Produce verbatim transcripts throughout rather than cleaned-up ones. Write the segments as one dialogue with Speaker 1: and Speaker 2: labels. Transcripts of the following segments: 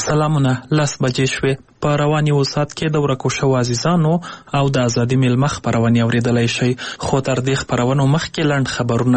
Speaker 1: سلامونه، لس بجې شوې. په روان یو ساعت کې د ورکو شوو عزیزانو او د ازادي میلمه خپرونې اورېدلی شئ. خو تر دې خپرونو مخکې لنډ خبرونه.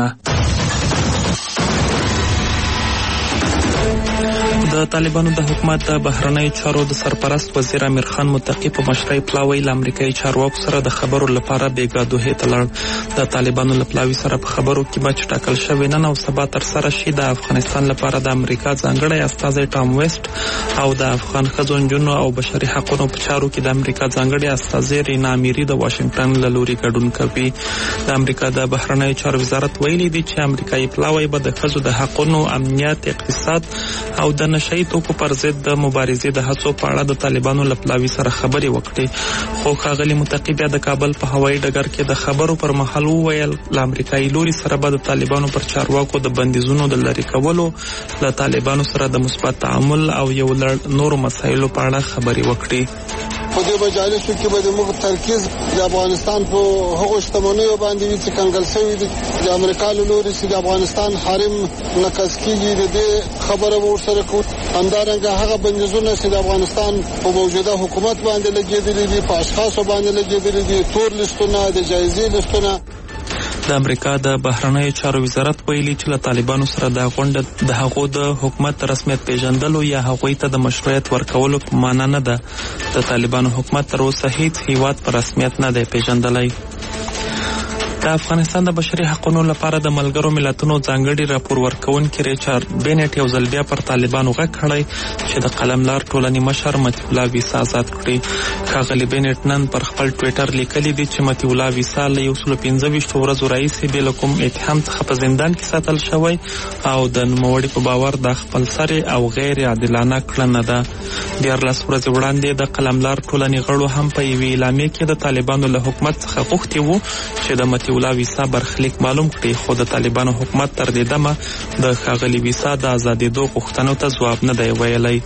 Speaker 1: د طالبانو د حکومت د بهرنیو چارو د سرپرست وزیر امیر خان متقي په مشرۍ پلاوی له امریکایي چارواکو سره د خبرو لپاره بیګا دوحې ته لاړ. د طالبانو له پلاوي سره په خبرو کې به چې ټاکل شوې نن او سبا ترسره شي د افغانستان لپاره د امریکا ځانګړی استازی ټام ویسټ او د افغان ښځو نجونو او بشري حقونو په چارو کې د امریکا ځانګړې استازی رینا امیري د واشنګټن له لوري ګډون کوي. د امریکا د بهرنیو چارو وزارت ویلي دی چې امریکایي پلاوی به د ښځو د حقونو، امنیت، اقتصاد او د نشهیي توکو پر ضد د مبارزې د هڅو په اړه د طالبانو له پلاوي سره خبرې وکړي. خو ښاغلي متقي بیا د کابل په هوایي ډګر کې د خبرو پر مهال وویل له امریکایي لوري سره به د طالبانو پر چارواکو د بندیزونو د لرې کولو، له طالبانو سره د مثبت تعامل او یو لړ نورو مسایلو په اړه خبرې وکړي.
Speaker 2: په دې مجالسو کې به موږ ترکیز د افغانستان په هغو شتمنیو باندې وي چې کنګل شوي دي د امریکا له لوري چې د افغانستان حریم نقض کېږي. د دې خبره به ورسره کوو. همدارنګه هغه بندیزونه چې د افغانستان په موجوده حکومت باندې لګېدلي دي، په اشخاصو باندې لګېدلي دي، تور لیستونه، د جایزې لیستونه.
Speaker 1: د امریکا د بهرنیو چارو وزارت ویلي چې له طالبانو سره دا غونډه د هغو د حکومت رسمیت پیژندلو یا هغوی ته د مشروعیت ورکولو په معنا نه ده. د طالبانو حکومت تر اوسه هیڅ هیواد په رسمیت نه دی پیژندلی. د افغانستان د بشري حقونو لپاره د ملګرو ملتونو ځانګړي راپور ورکوونکي ریچارډ بینټ یو ځل بیا پر طالبانو غږ کړی چې د قلملار ټولنې مشر مطیع الله ویسا آزاد کړي. ښاغلي بینټ نن پر خپل ټویټر لیکلي دي چې مطیع الله ویسا له یو سلو پنځه ویشتو ورځو راهیسې بې له کوم اتهام څخه په زندان کې ساتل شوی او د نوموړي په باور دا خپلسرې او غیر عادلانه کړنه ده. دیارلس ورځې وړاندې د قلملار ټولنې غړو هم په یوې اعلامیې کې د طالبانو له حکومت څخه غوښتي وو چې د مطیع الله ویسا برخلیک معلوم کړي، خو د طالبانو حکومت تر دې دمه د ښاغلي ویسا د ازادېدو غوښتنو ته ځواب نه دی ویلی.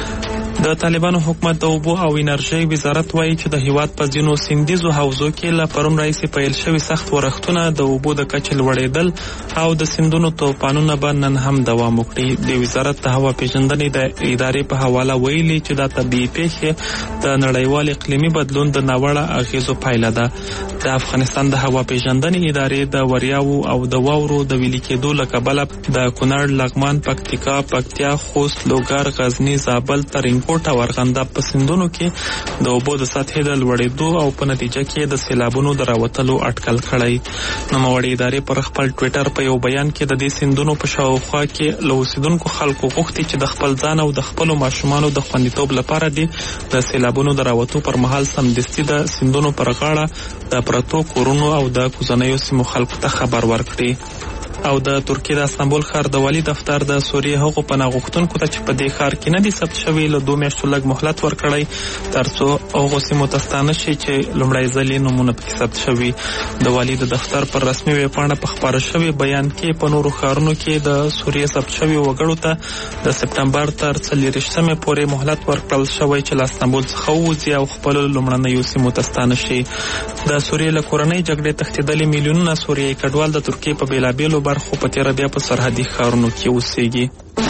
Speaker 1: د طالبانو حکومت د اوبو او انرژۍ وزارت وایي چې د هیواد په ځینو سیندیزو حوزو کې له پرون راهیسې پیل شوي سخت ورښتونه، د اوبو د کچې لوړېدل او د سیندونو توپانونه به نن هم دوام وکړي. د وزارت د هوا پیژندنې د ادارې په حواله ویلي چې دا طبیعي پیښې د نړیوال اقلیمي بدلون د ناوړه اغیزو پایله ده. د افغانستان د هوا پیژندنې ادارې د وریاو او د واورو د ویلي کېدو له کبله د کونړ، لغمان، پکتیکا، پکتیا، خوست، لوګر، غزني، زابل، ترینکوټ او ارغنداب په سیندونو کې د اوبو د سطحې د لوړېدو او په نتیجه کې د سیلابونو د راوتلو اټکل کړی. نوموړې ادارې پر خپل ټویټر په یو بیان کې د دې سیندونو په شاوخوا کې له اوسیدونکو خلکو غوښتي چې د خپل ځان او د خپلو ماشومانو د خوندیتوب لپاره دې د سیلابونو د راوتو پر مهال سمدستي د سیندونو پر غاړه د پرتو کورونو او د کوزنیو سیمو خلکو ته خبر ورکړي. او د ترکیې د استانبول ښار د والي دفتر د سوریې هغو پناه غوښتونکو ته چې په دې ښار کې نه دي ثبت شوي له دوه میاشتو لږ مهلت ورکړی تر څو هغو سیمو ته ستانه شي چې لومړی ځل یې نومونه پکې ثبت شوي. د والي د دفتر پر رسمي ویبپاڼه په خپاره شوي بیان کې په نورو ښارونو کې د سوریې ثبت شوي وګړو ته د سپټمبر تر څلېرویشتمې پورې مهلت ورکړل شوی چې له استانبول څخه ووځي او خپلو لومړنیو سیمو ته ستانه شي. د سوریې له کورنۍ جګړې تښتېدلي میلیونونه سوریایي کډوال د ترکیې په بېلابېلو خو په تیره بیا په سرحدي ښارونو کې اوسېږي.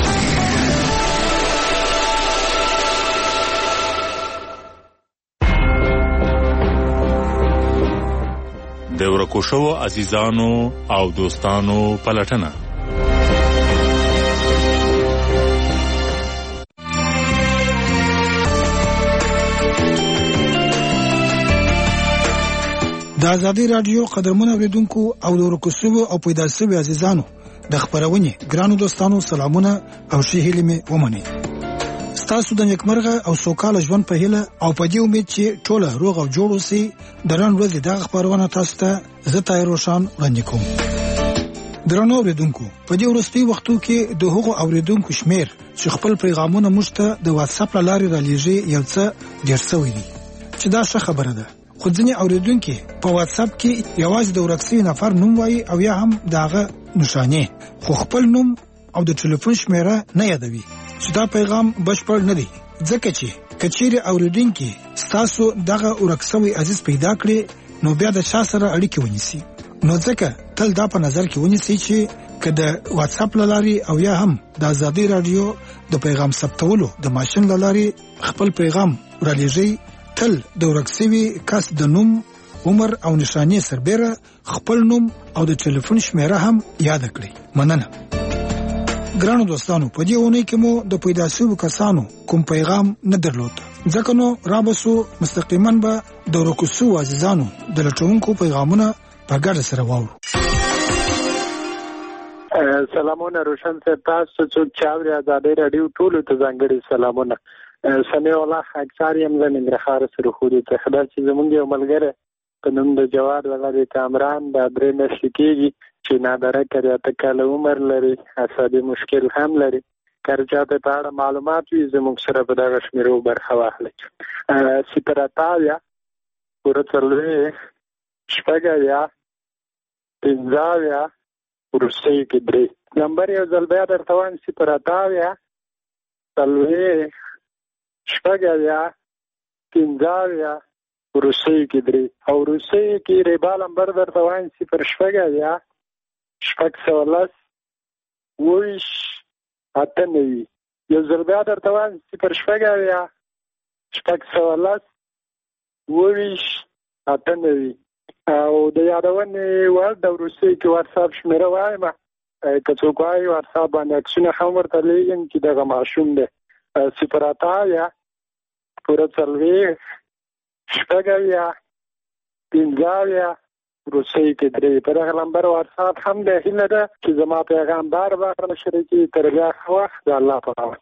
Speaker 3: د ورکو شوو عزیزانو او دوستانو پلټنه.
Speaker 4: د ازادي رادیو قدرمن اوریدونکو او د ورکو شوو او پیدا شوي عزیزانو د خبرونې ګرانو دوستانو سلامونه او ښې هیلې مې ومنئ. ستاسو د نیکمرغه او سوکاله ژوند په هیله او په دې امید چې ټوله روغ او جوړ اوسئ. د نن ورځې دغه خبرونه تاسو ته زه طاهر روشن وړاندې کوم. درنو اوریدونکو، په دې وروستیو وختو کې د هغو اوریدونکو شمیر چې خپل پیغامونه موږ ته د واتساپ له لارې رالیږي یو څه ډېر شوی دی، چې دا ښه خبره ده. خو ځینې اوریدونکي په واتساپ کې یوازې د ورک شوي نفر نوم وایي او یا هم د هغه نښانې، خو خپل نوم او د ټلیفون شمیره نه یادوي، چې دا پیغام بشپړ نه دی. ځکه چې که چیرې اوریدونکي ستاسو دغه ورک شوی عزیز پیدا کړي نو بیا د چا سره اړیکې ونیسي. نو ځکه تل دا په نظر کې ونیسئ چې که د واتس اپ لاري او یا هم د ازادي رادیو د پیغام ثبتولو د ماشين لاري خپل پیغام ورلېږي، تل د ورکسوي کس د نوم، عمر او نشانې سربېره خپل نوم او د ټلیفون شمیره هم یاد کړئ. مننه. ګرانو دوستانو، په دې ونې کې مو د پیدا شوو کسانو کوم پیغام نه درلود، ځکه نو رابسو مستقیما به د ورکسو عزیزانو د لټونکو پیغامونه په ګډه سره واورو.
Speaker 5: سلامونه روشن صاحب، تاسو څوک چاوري ازادي رادیو ټول ته ځانګړي سلامونه. سمع الله اکثر یم زه ننګرهار سره خو دې ته خدای چې زمونږ یو ملګری په نوم د جواد ولادي کامران د درې میاشتې کېږي چې نادره کړی اته کاله عمر لري، عصبي مشکل هم لري. که چاته په اړه معلومات وي زموږ سره په دغه شمیرو برخه واخلئ. صفر اته اویا پوره څلوېښت شپږ اویا پنځه اویا وروستۍ کې درې. نمبر یو ځل بیا درته وایم صفر اته اویا څلوېښت شپږ اویا پنځه اویا وروستۍ کې درې او وروستۍ کې ریبا نمبر درته وایم صفر شپږ اویا شپږ سوه لس اوویشت اته نوي. یو ځل بیا درته وایم صفر شپږ اویا شپږ سوه لس اوویشت اته نوي. او د یادونې وړ د وروستۍ کې واتساپ شمېره وایم، که څوک وایي واتساپ باندې عکسونه هم ورته لیږم چې دغه ماشوم دی. صفر اته اویا پوره څلوېښت شپږ اویا پنځه اویا وروستۍ کې درې. په دغه نمبر واتساپ هم دی. هیله ده چې زما پیغام بار بار مشرکي تر بیا ښه وخت د الله په امان.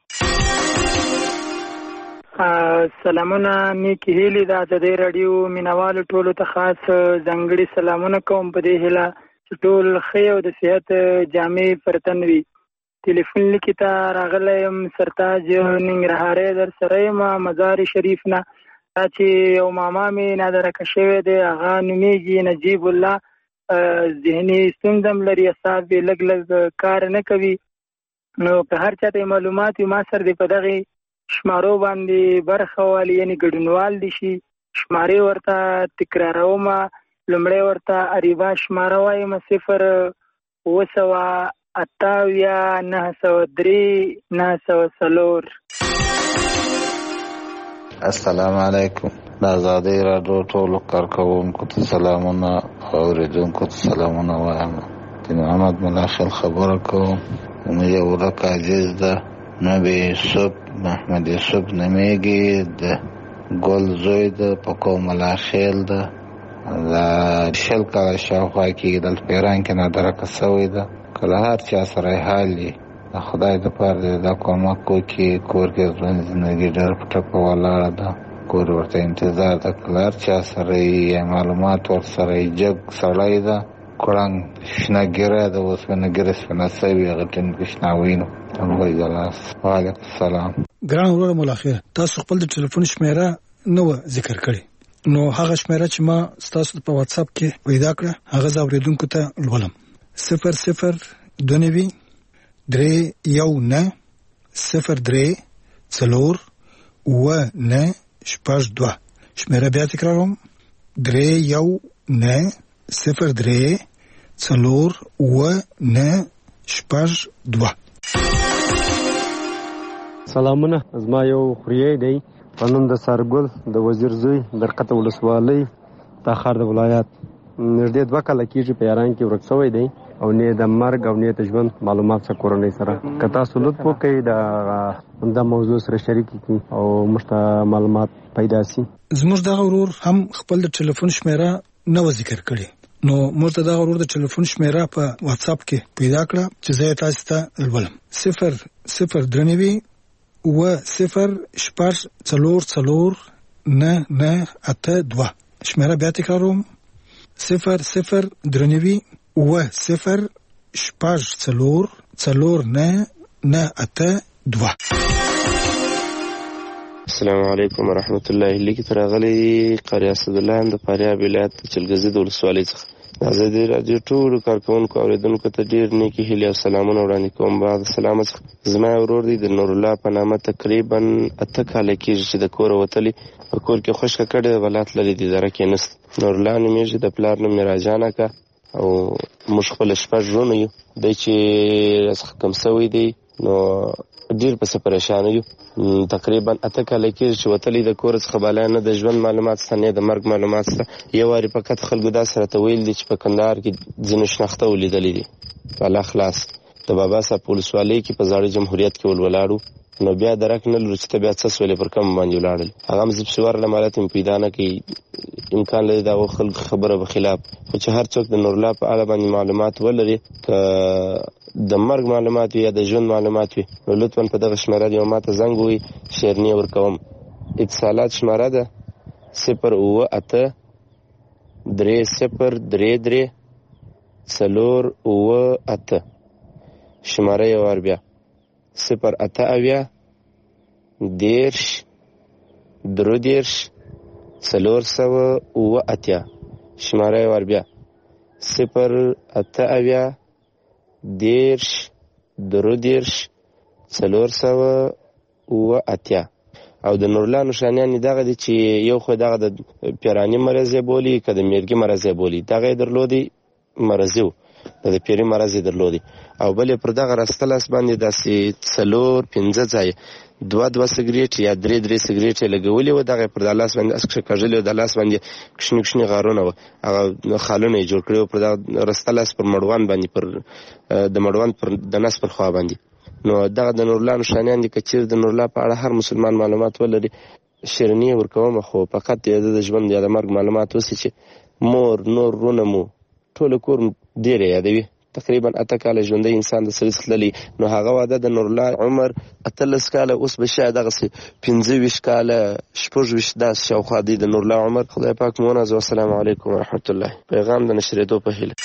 Speaker 6: سلامونه نیکی هیلې د ازادي رادیو مینوالو ټولو ته خاص ځانګړي سلامونه کوم په دې هیله چې ټول ښه او د صحت جامې پر تن وي. ټلیفون لیکې ته راغلی یم، سرتاج ننګرهاری در سره یم مزار شریف نه. دا چې یو ماما مې نادرکه شوی دی، هغه نومیږي نجیب الله. ذهني ستونزه هم لري، اعصاب یې لږ لږ کار نه کوي. نو که هر چا ته معلومات وي ما سره دی په دغې شمارو باندې برخه والي، یعنې ګډونوال دي شي. شمارې ورته تکراروم. لومړی ورته اریبا شماره وایم صفر اوه سوه اته اویا نهه سوه درې نهه سوه څلور.
Speaker 7: السلام علیکم. د ازادي رادیو ټولو کارکوونکو ته سلامونه او اورېدونکو ته سلامونه وایم. د محمد ملا خیل خبره کوم. زموږ یو ورک عزیز ده، نبی یوسف محمد یوسف نومیږي، د ګل زوی ده، په قوم ملا خیل ده. د شل کاله شاوخوا کېږي دلته په ایران کې نادرکه سوی ده. که له هر چا سره یې حال وي د خدای دپاره دی دا کومک وکړي. کور کې ژوند زندګي ډېر په ټپه ولاړه ده، کور ورته انتظار ده. که له هر چا سره یې معلومات ورسره یې جګ سړی ده، کړنګ شنه ګیره ده، اوسپنه ګیره سپنه سوي، هغه ټیم کې شنه وینو. وعلیکم السلام.
Speaker 4: ګران وروره مولا خیر، تاسو خپل د ټلیفون شمیره نه وه ذکر کړې، نو هغه شمیره چې ما ستاسو په واتساپ کې پیدا کړه هغه زه اورېدونکو ته لولم. صفر صفر دوه نوي درې یو نه صفر درې څلور اووه نه شپږ دوه. شمیره بیا تکراروم، درې یو نه صفر درې څلور اووه نه شپږ دوه.
Speaker 8: سلامونه، زما یو خوریی دی په نوم د سارګل د وزیر زوی درقته ولسوالۍ تاخار د ولایت. نږدې دوه کاله کېږي په ایران کې ورک شوی دی او نه د مرګ او نه د ژوند معلومات څه کورنۍ سره. که تاسو لطف وکړئ د همدا موضوع سره شریک کړئ او موږ ته معلومات پیدا شي.
Speaker 4: زموږ دغه ورور هم خپل د ټلیفون شمیره نه و ذکر کړې، نو موږ ته دغه ورور د ټلیفون شمیره په واتساپ کې پیدا کړه چې زه یې تاسو ته لولم. صفر صفر درې نوي اووه صفر شپږ څلور څلور نه نه اته دوه. شمیره بیا تکراروم، صفر صفر درې نوي اووه صفر شپږ څلور څلور نه نه اته دوه.
Speaker 9: السلام علیکم ورحمت الله. لیکي تر غلي قاری اسدالله د فاریاب ولایت چلګزي د ولسوالۍ څخه د ازادي رادیو ټولو کارکوونکو اوریدونکو ته ډیر نیکی هیلې او سلامونه وړاندې کوم. بعد سلام څخه زما ورور دی د نور الله په نامه تقریبا اته کاله کېږي چې د کور وتلی، په کور کې خوشکه کړې ولات لري د اداره کې نست. نور الله نومیږي، د پلار نوم میراجان اکا، او موږ خپل شپږ ژوند یو د چې څخه کم سوی دی نو ډیر پس پریشان یو. تقریبا اته کاله کې چې وتلی د کور څخه بالا نه د ژوند معلومات سته نه د مرګ معلومات سته. یو واري فقط خلکو دا سره ته ویل دي چې په کندهار کې ځینو شناخته ولیدلې دي په الله خلاص د بابا صاحب ولسوالۍ کې په زاړه جمهوریت کې ولولاړو. نو بیا درک نه لرو چې ته بیا څه سولې پر کم باندې ولاړل هغه هم زه پسې ورله مالت مې پیدا نه کوي امکان لري د هغو خلکو خبره به خلاف. خو چې هر څوک د نورالله په اړه باندې معلومات ولري که د مرګ معلومات وي یا د ژوند معلومات وي نو لطفا په دغه شمېره دې ما ته زنګ ووهي شیرني ورکوم. اتصالات شمېره ده صفر اوه اته درې صفر درې درې څلور اوه اته. شمېره یې وار بیا صفر اته اویا دیرش درو دیرش څلور سوه اوه اتیا. شمېره یې ور بیا صفر اته اویا دیرش درو دیرش څلور سوه اوه اتیا. او د نورالله نښانیان دغه دي چې یو خو دغه د پیراني مرض یې بولي که د میرګي مرض یې بولي دغه یې درلودی مرضي و د پیري مرض یې درلودی. او بل پر دغه راسته لاس باندې داسې څلور پنځه ځای دوه دوه سګریټ یا درې درې سګریټ یې لګولي وو دغه پر د لاس باندې اس کږلي وو د لاس باندې کښني کښني غارونه وو هغه خالونه یې جوړ کړي وو پر دغه راسته لاس پر مړوند باندې پر د مړوند پر د نس پر خوا باندې. نو دغه د نورالله نښانیان دي که چېرې د نورالله په اړه هر مسلمان معلومات ولري شیرني یې ورکوم. خو فقط د ژوند یا د مرګ معلومات اوسي چې مور نور رونه مو ټول کور ډېر یادوي. تقریبا اته کاله ژوندی انسان د سړي تللی نو هغه واده د نورالله عمر اتلس کاله اوس به شاید دغسې پنځه ویشت کاله شپږ ویشت داسې شاوخوا دی د نورالله عمر. خدای پاک مو ونازوي. السلام علیکم ورحمت الله. پیغام د نشرېدو په هیله.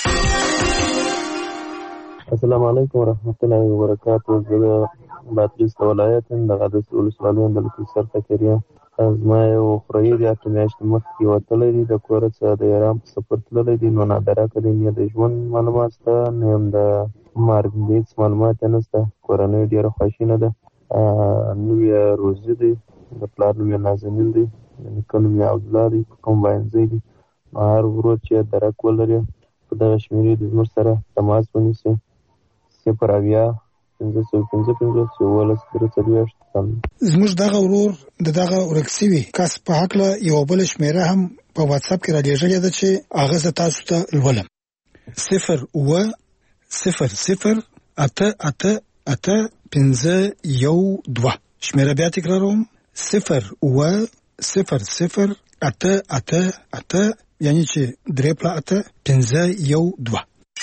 Speaker 10: السلام علیکم ورحمت الله وبرکاتو. زه د بادغیس ولایت یم د قادس ولسوالۍ یم د لکي سر تکریم. زما یو خوریی دی اته میاشتې مخکې وتلی دی د کوره څخه د ایران په سفر تللی دی نو نادراکه دی نه د ژوند معلومات شته نه هم د مرګ هېڅ معلومات یې نشته. کورنۍ ډېره خواشینه ده. نوم یې روزي دی د پلار نوم یې نازنین دی د نیکه نوم یې عبدالله دی کمباینزی دی. نو هر ورور چې درک ولري په دغه شمېرې دې زموږ سره تماس ونیسي صفر اویا پنځه سوه پنځه پنځوس یوولس درې څلوېښت.
Speaker 4: زموږ دغه ورور د دغه ورک سوي کس په هکله یوه بله شمېره هم په واتساپ کې رالیږلې ده چې هغه زه تاسو ته لولم. صفر اوه صفر صفر اته اته اته پنځه یو دوه. شمېره بیا تکراروم صفر اوه صفر صفر اته اته اته یعنی چې درې پله اته پنځه یو دوه.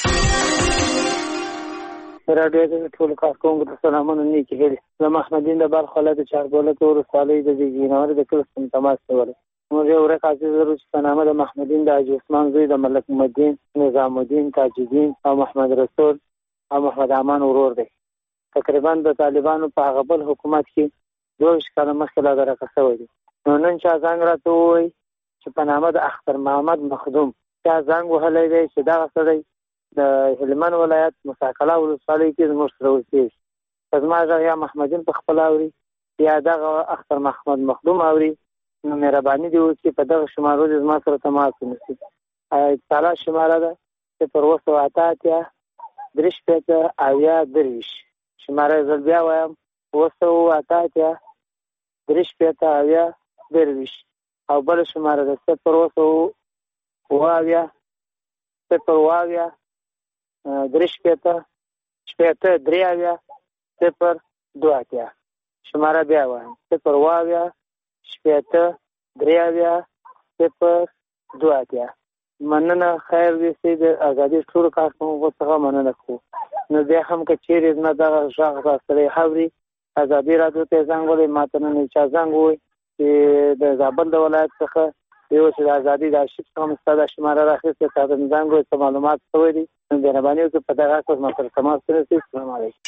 Speaker 6: راډیو د ټولو کارکوونکو ته سلامونه نیکې هیلې. زه محمدین د بلخ ولایت د چاربولک ولسوالۍ د زیږینور د کلي څخه تماس کولی. موږ یو ورک عزیز لرو چې په نامه د محمدین د حاجي عثمان زوی د ملک محمدین نظام الدین تاج الدین او محمد رسول او محمد امان ورور دی. تقریبا د طالبانو په هغه بل حکومت کې دوه کاله مخکې لا درکه شوی دی. نو نن چا زنګ راته ووایي چې په نامه د اختر محمد مخدوم چا زنګ وهلی دی چې دغه سړی د هلمند ولایت مساکله ولسوالۍ کې زموږ سره اوسېږي. که زما غږ یا محمدین په خپله اوري یا دغه اختر محمد مخدوم اوري نو مهرباني دې وکړي په دغه شمارو دې زما سره تماس ونیسي. اتصالات شماره ده صفر اوه سوه اته اتیا درې شپېته اویا درویشت. شماره زه بیا وایم اوه سوه اته اتیا درې شپېته اویا درویشت. او بله شماره ده صفر اوه سوه اوه اویا صفر اوه اویا درې شپېته شپېته درې اویا صفر دوه اتیا. شماره بیا وایم صفر اوه اویا شپېته درې اویا صفر دوه اتیا. مننه. خیر دې سي د ازادي ټولو کارکوونکو څخه مننه کوو. نو بیا هم که چیرې زما دغه غږ تاسو سره اوري ازادي راډیو ته زنګ ووهئ. ما ته نن چا زنګ ووایي چې د زابل د ولایت څخه یو چې د ازادي د آرشیف څخه مو ستا دا شماره راخیستې تا ته مې زنګ ووایي څه معلومات شوی دي نو مهرباني وکړئ په دغه اساس ما سره تماس ونیسئ. السلام علیکم.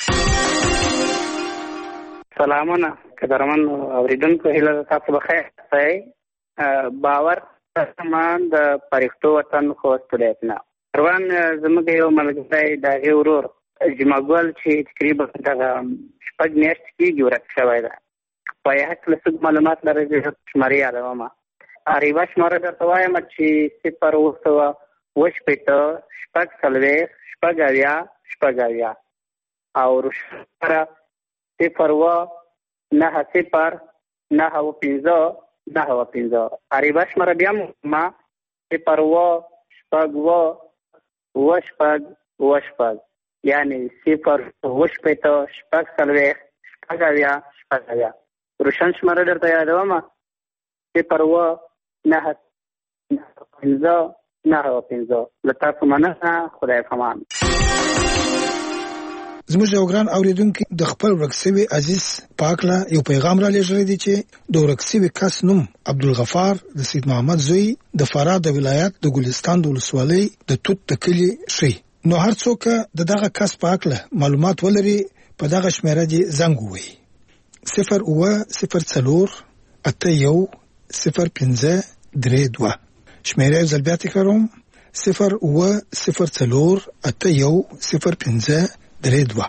Speaker 11: سلامونه قدرمن اورېدونکو، هیله تاسو بخیر اوسئ. باور سامان د پرښتو وطن خوست ولایت نه روان زموږ یو ملګری د هغې ورور جمعګل چې تقریبا دغه شپږ میاشتې کېږي ورک شوی ده. په یې هکله څه معلومات لرئ؟ زه شمارې یادوم. ریوه شماره درته وایم چې صفر اوه سوه اوه شپېته شپږ څلوېښت شپږ اویا شپږ اویا او روشن سره صفر اوه نهه صفر نهه اوه پنځه نهه اوه پنځه. عربه شمېره بیا ما صفر اوه شپږ اوه اوه شپږ اوه شپږ یعنې صفر اوه شپېته شپږ څلوېښت شپږ اویا شپږ اویا. روشن شمېره درته یادوم صفر اوه نهه پنځه نهه اوه پنځه. له تاسو مننه. خدای پامان.
Speaker 4: زموږ یو ګران اورېدونکي د خپل ورک سوي عزیز پاکله یو پیغام را لېږلی دی چې د ورک سوي کس نوم عبدالغفار د سید محمد زوی د فراه د ولایت د ګلستان د ولسوالۍ د توت د کلي ښي. نو هر څوک د دغه کس پاکله معلومات ولري په دغه شمېره دې زنګ ووهي صفر اوه صفر څلور اته یو صفر پنځه درې دوه. شمېره یو ځل بیا تکراروم صفر اوه صفر څلور اته یو صفر پنځه درې دوه.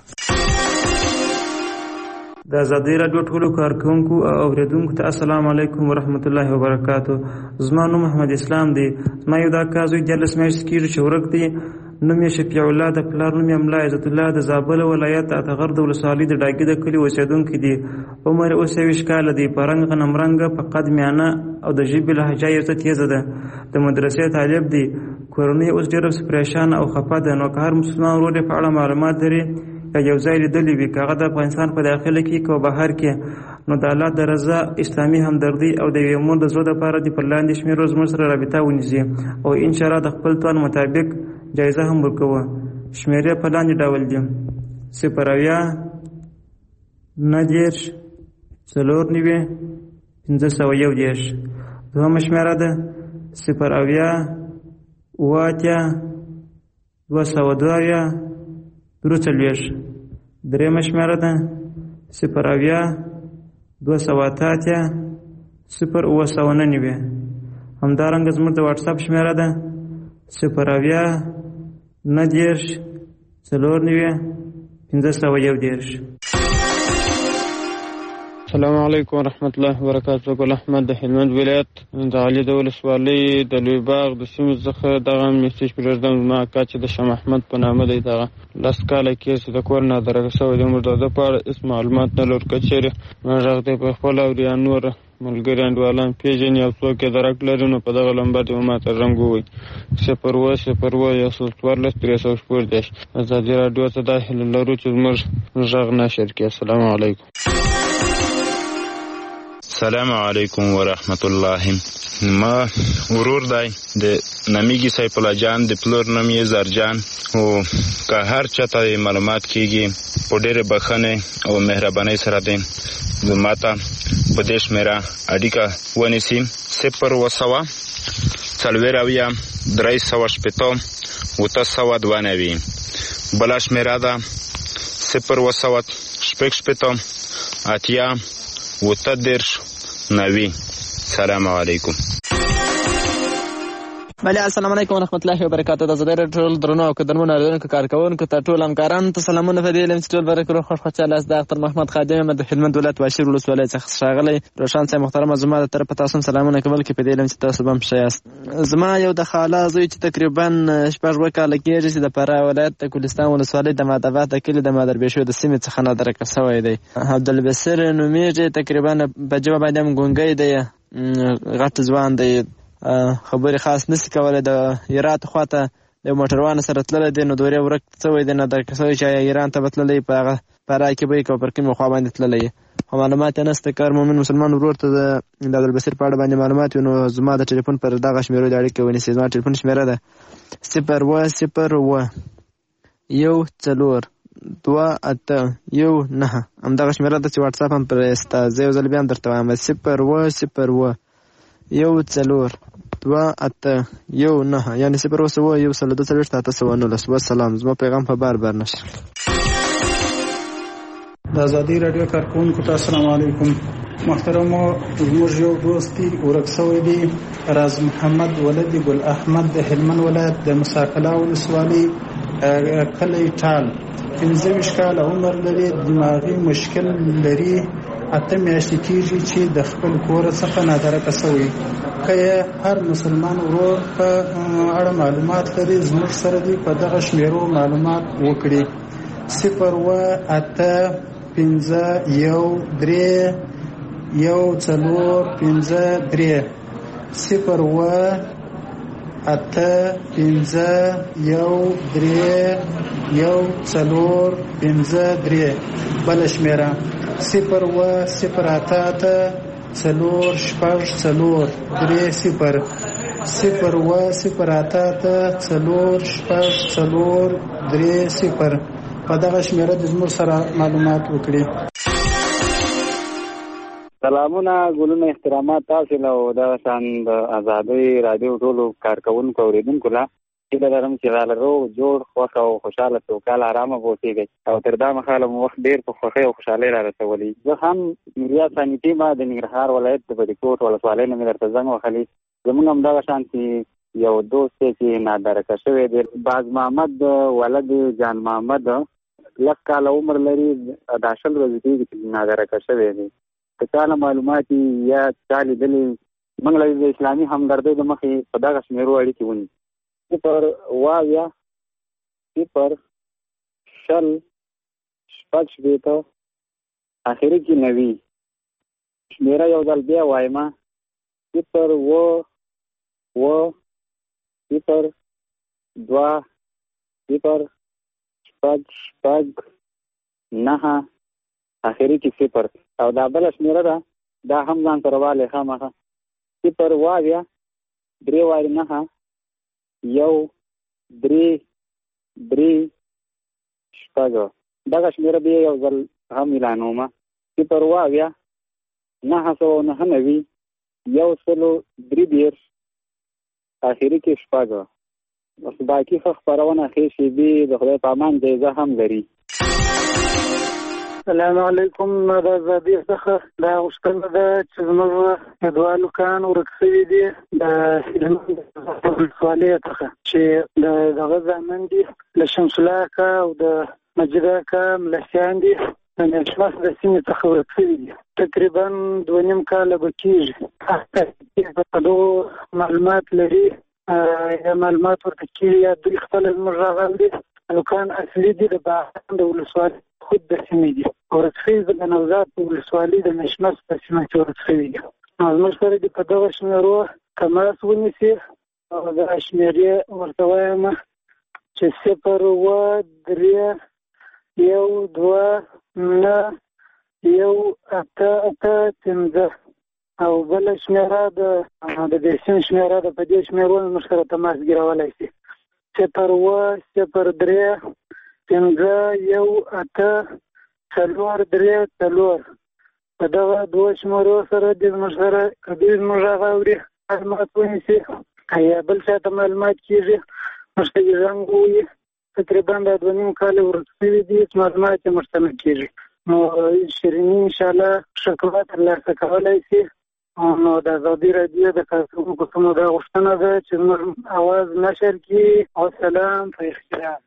Speaker 12: د ازادۍ راډیو ټولو کارکونکو او اوریدونکو ته السلام علیکم ورحمت الله وبرکاتو. زما نوم محمد اسلام دی. زما یو دا کار زوی دیارلس میاشتې کېږي چې ورک دی. نوم یې شفیع الله د پلار نوم یې ملا عزت الله د زابل ولایت اتغر د ولسوالۍ د ډاګي د کلي اوسېدونکی دی. عمر اوس یویشت کاله دی. په رنګ غنم رنګه په قد میانه او د ژبې لهجه یې څه تیزه ده. د مدرسې طالب دی. کورنۍ اوس ډېره پریشانه او خفه ده. نو که هر مسلمان ورور یې په اړه معلومات لري یا یو ځای لیدلی وي که هغه د افغانستان په داخله کې که بهر کې نو د الله د رضا اسلامي همدردي او د یوې مور د زړه دپاره دې پر لاندې شمېرو زموږ سره رابطه ونیسي او انشاءالله د خپل توان مطابق جایزه هم ورکوه. شمېرې په لاندې ډول دي: صفر اویا نهه دېرش څلور نوي پنځه سوه یو دېرش. دوهمه شمېره ده صفر اویا اوه اتیا دوه سوه دوه اویا درې څلوېښت. درېیمه شمېره ده صفر اویا دوه سوه اته اتیا صفر اوه سوه نهه نوي. همدارنګه زموږ د واټساپ شمېره ده صفر اویا نهه دېرش څلور نوي پنځه سوه یو دېرش.
Speaker 13: السلام علیکم ورحمت الله وبرکاتو. ګل احمد د هلمند ولایت د علي د ولسوالۍ د لوی باغ د سیمې څخه دغه میسج پرېږدم. زما اکا چې د شاه محمد په نامه دی دغه لس کاله کې چې د کور نه درګه شوی دی. موږ د ده په اړه هېڅ معلومات نه لرو. که چېرې غږ دی په خپله اوري یا نور ملګري انډیوالان پېژني او څوک یې درک لري نو په دغه لمبر دې ماته رنګ ووایي صفر اوه صفر اوه یو سل څوارلس درې سوه شپږ دېرش. ازادي راډیو ته دا هیله لرو چې زموږ غږ نشر کړي. السلام علیکم.
Speaker 14: السلام علیکم ورحمت الله. ما ورور دی د نامیږي سیف الله جان د پلور نوم یې زرجان او که هر چاته معلومات کیږي په ډېرې بښنې او مهربانۍ سره دی زما ته په دې شمېره اړیکه ونیسي صفر اوه سوه څلوېښت اویا درې سوه شپېته اوته سوه دوه نوي. بله شمېره ده صفر اوه سوه شپږ شپېته اتیا اوته دېرش نوي. سلام علیکم.
Speaker 15: بله السلام علیکم ورحمت الله وبرکاتو. د ازادۍ راډیو ټول درنو او قدرمنو اورېدونکو کارکوونکو ته ټول همکارانو ته سلامونه. په دې علم چې ټول برکې روغ خوش خوشحاله یاست. د اختر محمد خادم یم د هلمند ولایت واشیر ولسوالۍ څخه ښاغلی روشن صاحب محترمه زما د طرفه تاسو هم سلامونه کول کې په دې علم چې تاسو به هم ښه یاست. زما یو د خاله زوی چې تقریبا شپږ اووه کاله کېږي چې د فراه ولایت د ګلستان ولسوالۍ د ماداباد د کلي د مادربېشو د سیمې څخه نادرکه شوی دی. عبدالبصیر نومیږي. تقریبا په ژبه باندې هم ګونګی دی. غټ ځوان دی. خبرې خاص نسی کولی. د هرات خواته د موټروان سره تللی دی نو دورې ورک شوی دی. نادرکه شوی چې ایران ته به تللی په هغه فراه کې به یې که پر کومې خوا باندې تللی خو معلومات یې نشته. که هر مومن مسلمان ورور ته د عبدالبصیر په اړه باندې معلومات وي نو زما د ټلیفون پر دغه شمېرو د اړیکې ونیسي. زما ټلیفون شمېره ده صفر اوه صفر اوه یو څلور دوه اته یو نهه. همدغه شمېره ده چې واټساپ هم پرې سته. زه یو ځل بیا هم درته وایم صفر اوه صفر اوه یو څلور دوه اته یو نهه یعنې صفر اوه سوه یو سل دوه څلوېښت اته سوه نولس. وسلام. زما پیغام په بار بار نشر.
Speaker 16: د ازادۍ راډیو کارکوونکو ته السلام علیکم. محترمو زموږ یو دوست دی ورک شوی دی راز محمد ولد ګل احمد د هلمند ولایت د مساکلا ولسوالۍ کلی ټال. پنځه ویشت کاله عمر لري. دماغي مشکل لري اته میاشتې کېږي چې د خپل کور څخه نادرکه شوی. که هر مسلمان ورور په اړه معلومات لري زموږ سره دی په دغه شمیرو معلومات وکړي. صفر و اته پنځه یو درې یو څلور پنځه درې صفر و اته پنځه یو درې یو څلور پنځه درې. بل شمیره صفر و صفر اته اته څلور شپږ څلور درې صفر صفر و صفر اته اته څلور شپږ څلور درې صفر. په دغه شمیره د زموږ سره معلومات وکړي.
Speaker 17: سلامونه ګلونه احترامات تاسو له دغه شان د ازادۍ رادیو ټولو کارکوونکو اوریدونکو له هیله لرم چې را لرو جوړ خوښ او خوشحاله سوکاله ارامه اوسېږئ او تر دا مهاله مو وخت ډېر په خوښۍ او خوشحالۍ را رسولي. زه هم میریا سانیټي ما د ننګرهار ولایت د بټي کوټ ولسوالۍ نه مې درته زنګ وهلی. زمونږ هم دغه شان چې یو دوست دی چې نادرکه شوی دی، باز محمد ولد جان محمد، لس کاله عمر لري، دا شل ورځې کېږي چې نادرکه شوی دی. که چا له معلومات یا چا لیدلي موږ له د اسلامي همدردۍ د مخې په دغه شمېرو اړیکې ونیسو. صفر اویا صفر شل شپږ شپېته اخري کې نوي. شمېره یو ځل بیا وایم: صفر اوه اوه صفر دوه صفر شپږ شپږ نهه اخري کې صفر. او دا بله شمېره ده، دا هم ځان سره والی خامخا: صفر اویا درې وارې نهه یو درې درې شپږ. دغه شمېره بیا یو ځل هم اعلانومه: صفر اویا نهه سوه نهه نوي یو سلو درې دېرش اخري کې شپږ. بس باقي ښه خپرونه ښې شېبې د خدای په امان جایزه هم لري.
Speaker 6: السلام علیکم. د ازادۍ څخه دا غوښتنه ده چې زموږ د دوه هلکان ورک شوي دي د هلمند ولسوالۍ څخه، چې د دغه زامن دي له شمس الله اکا او د مجید اکا ملسیان دي، د نشمس د سیمې څخه ورک شوي دي. تقریبا دوه نیم کاله به کېږي. په دغو معلومات لري یا معلومات ورته کېږي یا دوی خپله زموږ راغل دي. هلکان اصلي دي د باغان د ولسوالۍ خود د سیمې دي. ورک شوي د نوزاد په ولسوالۍ د نشمس په سیمه کې ورک شوي دي. زموږ سره دي په دغه شمېرو تماس ونیسي او دغه شمېرې ورته وایم چې صفر اوه درې یو دوه نه یو اته اته پنځه. او بله شمېره د دې سیمې شمېره ده. په دې شمېرو زموږ سره تماس ګیرولی شي: صفر اوه صفر درې پنځه یو اته څلور درې څلور. په دغه دوه شمېرو سره د زموږ سره که دوی زموږ هغه اوري معلومات ونیسي یا بل چا ته معلومات کېږي موږ ته یې زنګ ووایي. تقریبا دا دوه نیم کاله ورک شوي دي چې معلومات یې موږ ته نه کېږي. نو شیریني انشاءالله شکر ترلاسه کولی شي. نو د ازادۍ راډیو د کارکوونکو څخه دا غوښتنه ده چې زموږ اواز نشر کړي. وسلام په اختیار.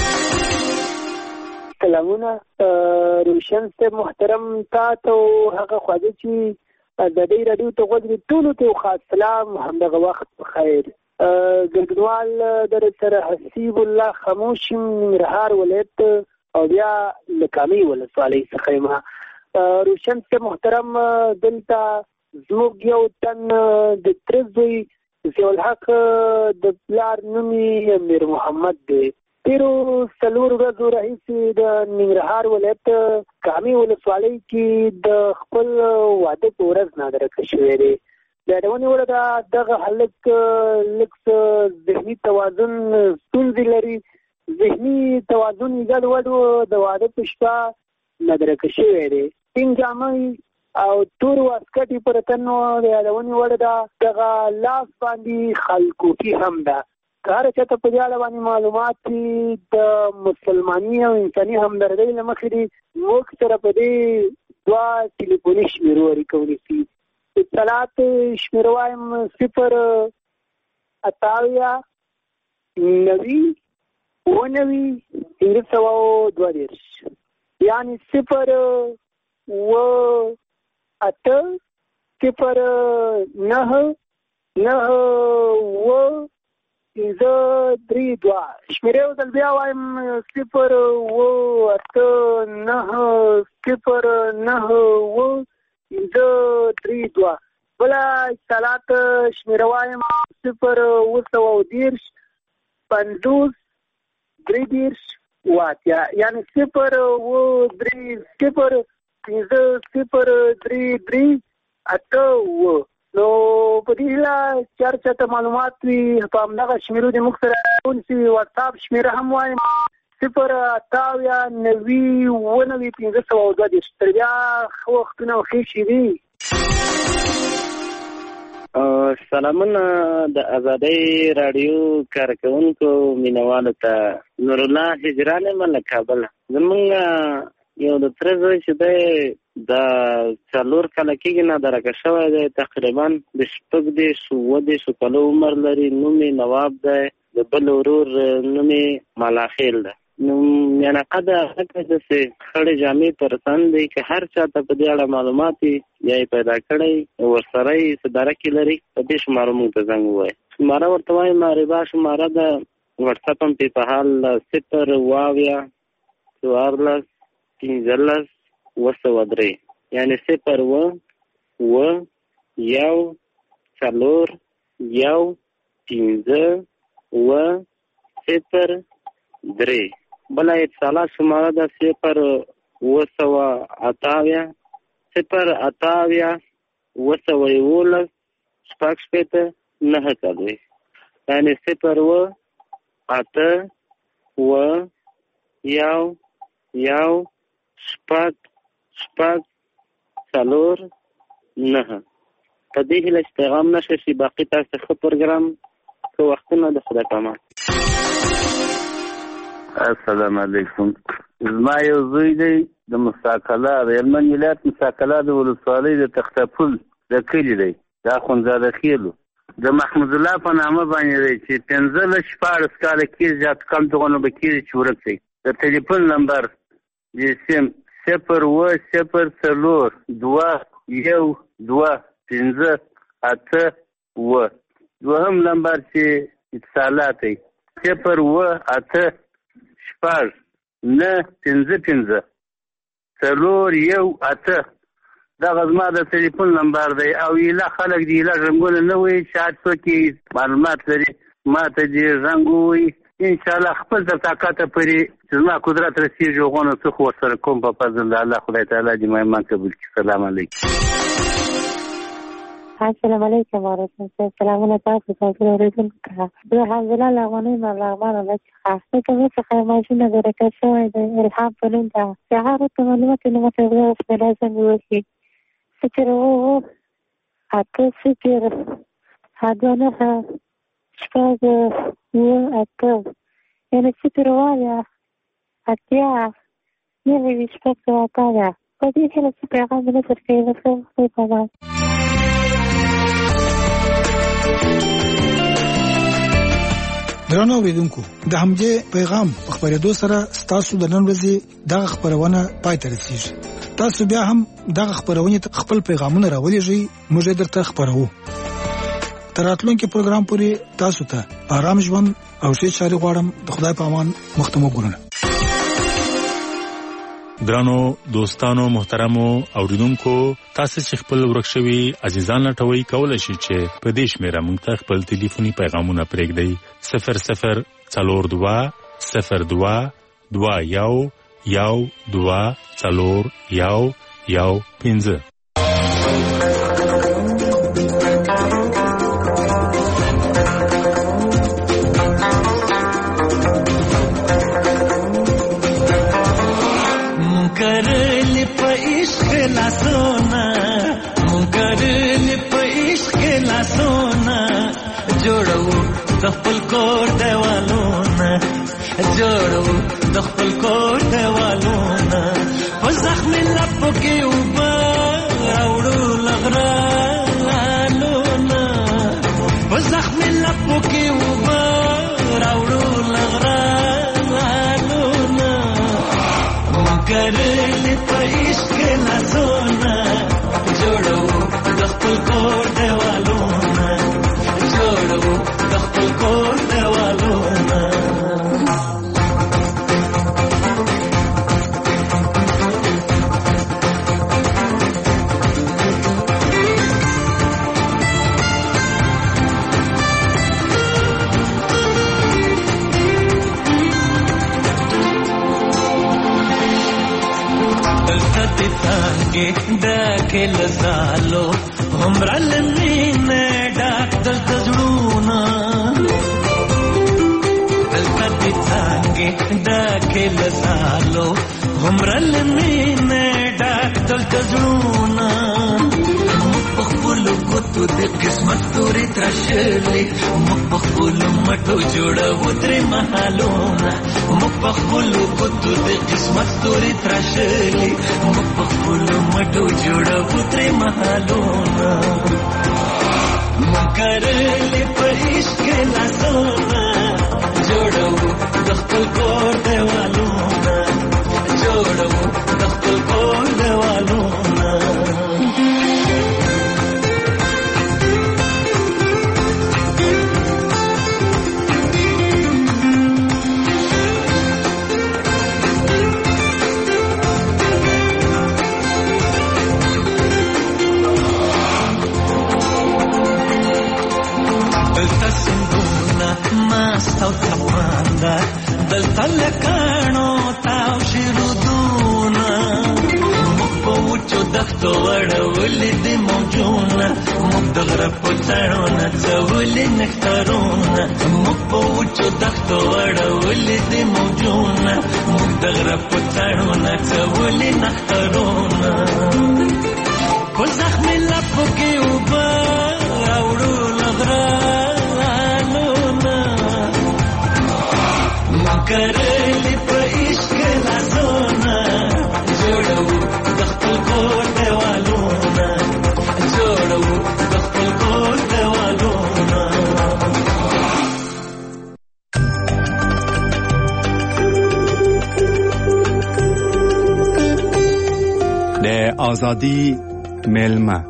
Speaker 18: سلامونه روشن صاحب محترم، تا ته هغه خواږه چې ازادۍ راډیو ته غوږ دي ټولو ته یو خاص سلام، همدغه وخت بخیر. ګډونوال در سره حسیب الله خاموش ننګرهار ولایت او بیا له کامې ولسوالۍ څخه یم. روشن صاحب محترم، دلته زموږ یو تن د تره زوی ضیاءالحق د پلار نوم یې امیر محمد دی. تېرو څلورو ورځو راهیسې د ننګرهار ولایت کامې ولسوالۍ کې د خپل واده په ورځ نادرکه شوی دی. د یادونې وړ ده دغه هلک لږ څه ذهني توازن ستونزې لري. ذهني توازن یې ګډوډ و. د واده په شپه نادرکه شوی دی. سپین جامې او تور واسکټ یې پر تن و. د یادونې وړ ده دغه لاس باندې خلکوټي هم ده. که هر چا ته په دې اړه باندې معلومات دي د مسلماني او انساني همدردۍ له مخې دي موږ سره په دې دوه ټلیفوني شمېرو اړیکه ونیسي. اطلاعات شمېره وایم: صفر اته اویا نوي اوه نوي پنځه سوه دوه دېرش، یعنې صفر اوه اته صفر نه نه اووه پنځه درې دوه. شمېرې یو ځل بیا وایم صفر اووه اته نه صفر نه اووه پنځه درې دوه. بله اتصالات شمېره وایم صفر اووه سوه او دېرش پنځوس درې دېرش اووه اتیا، یعنې صفر اووه درې صفر پنځه صفر درې درې اته اووه. نو په دې هیله چې هر چا ته معلومات وي په همدغه شمېرو دې موږ سره ونیسي. واتساپ شمېره هم وایم صفر اته اویا نوي اووه نوي پنځه سوه او دوه دېرش. تر بیا ښه وختونه او ښې شېبې.
Speaker 19: سلامونه د ازادۍ راډیو کارکوونکو مینوالو ته. نور الله هجران یم له کابله. زمونږ یو د تره زوی چې دی دا څلور کاله کېږي نادرکه شوی دی، تقریبا د شپږ دېرش اووه دېرشو کالو عمر لري. نوم یې نواب دی، د بل ورور نوم یې ملاخیل دی. نو میانقه د هغه داسې خړې جامې پر تن دی که هر چا ته په دې اړه معلومات وي یا یې پیدا کړی ورسره یې څه درکې لري په دې شماره موږ ته زنګ ووایي. شماره ورته وایم معربا شماره ده، وټساپ هم پې په حال صفر اوه اویا څوارلس پنځلس اوه سوه درې، یعنې صفر اوه اوه یو څلور یو پنځه اوه صفر درې. بله اتصالات شماره ده صفر اوه سوه اته اویا صفر اته اویا اوه سوه یولس شپږ شپېته نهه څلوېښت، یعنې صفر اوه اته اوه یو یو شپږ شپږ څلور نهه. په دې هیله چې پیغام نشه شي. باقي تاسو ښه پروګرام ښه وختونه د خدای په امان.
Speaker 20: السلام علیکم. زما یو زوی دی د مساکله د هلمند ولایت مساکله د ولسوالۍ د تختپل د کلي دی، د اخندزاده خیلو د محمود الله په نامه باندې دی چې پنځلس شپاړس کاله کېږي زیات کم دغونه به کېږي چې ورک دی. د تلیفون نمبر جسم صفر اوه صفر څلور دوه یو دوه پنځه اته اوه. دوهم نمبر چې اتصالات دی صفر اوه اته شپږ نه پنځه پنځه څلور یو اته. دغه زما د تلیفون نمبر دی. او ایله خلک د ایله زنګونه نه وایي چې هر څوک معلومات لري ما ته دې زنګ ووایي. انشاءالله خپل تر طاقته پورې چې زما قدرت رسېږي هغونه څه خو ورسره کوم په فضل د الله. خدای تعالی دې ما ایمان قبول کړي. سلام علیکم.
Speaker 21: السلام علیکم ورحمة الله. سلامونه تاسو ته اورېدونکو ته. زه الحمدلله له افغانۍ نه لغمانه ده څخه زه کوم څخه ماشین برکت شوی دی الهام په نوم ده. چې هغه ته معلومات نه ماته وایي لازم وشي صفر اوه اته صفر دوه نهه شپږ اوه اته، یعنې صفر اوه اتیا نهه ویشت شپږ سوه اته ده. په دې هیله چې پیغام مې نشر کوي له خدای په امان.
Speaker 4: درنو اوریدونکو د همدې پیغام په خبرېدو سره ستاسو د نن ورځې دغه خبرونه پای ته رسیږي. تاسو بیا هم دغه خبرونه ته خپل پیغامونه راولېږئ، موږ یې درته خبرو. تر راتلونکي پروګرام پورې تاسو ته آرام ژوند او ښې چارې غواړم. د خدای په امان مختمو ګورنه.
Speaker 3: درانو دوستانو محترمو اوریدونکو، تاسو چې خپل ورک شوي عزیزان لټوي کولای شئ چې په دې شمیره موږ ته خپل ټلیفوني پیغامونه پرېږدئ. صفر صفر څلور دوه صفر دوه دوه یو یو دوه څلور یو یو پنځه.
Speaker 22: د خپل کور دیوالونه جوړو د خپل کور دیوالونه په زخم لپو کې اوبه راوړو لغرانونه په زخم لپو کې اوبه راوړو لغرانونه مګر په عشق لاسونه جوړو څانګې ډکې له ځالو هومره له مینې ډک دلته زړونه دلته دې څانګې ډکې له ځالو هومره له مینې ډک دلته زړونه موږ په خپلو ګوتو د قسمت تورې تراشلې موږ په خپلو مټو جوړوو ترې مهالونه موږ په خپلو ګوتو د قسمت تورې تراشلې موږ په خپلو مټو جوړوو ترې مهالونه موږ کرلې په عشق کې لاسونه جوړوو د خپل کور دیوالونه جوړوو د خپل کور دیوالونه دلته سندونه مست او تپانده دلته لکاڼو تاو شیرودونه موږ په وچو دښتو اړولي دي موجونه موږ د غره په څڼو نڅولي نښترونه موږ په وچو دښتو اړولي دي موجونه موږ د غره په څڼو نڅولي نښترونه په زخمي لپو کې اوبه راوړو له غره کرلی په عشق لاسونه جوړوو د خپل کور دیوالونه جوړوو د خپل کور دیوالونه
Speaker 1: د ازادي میلمه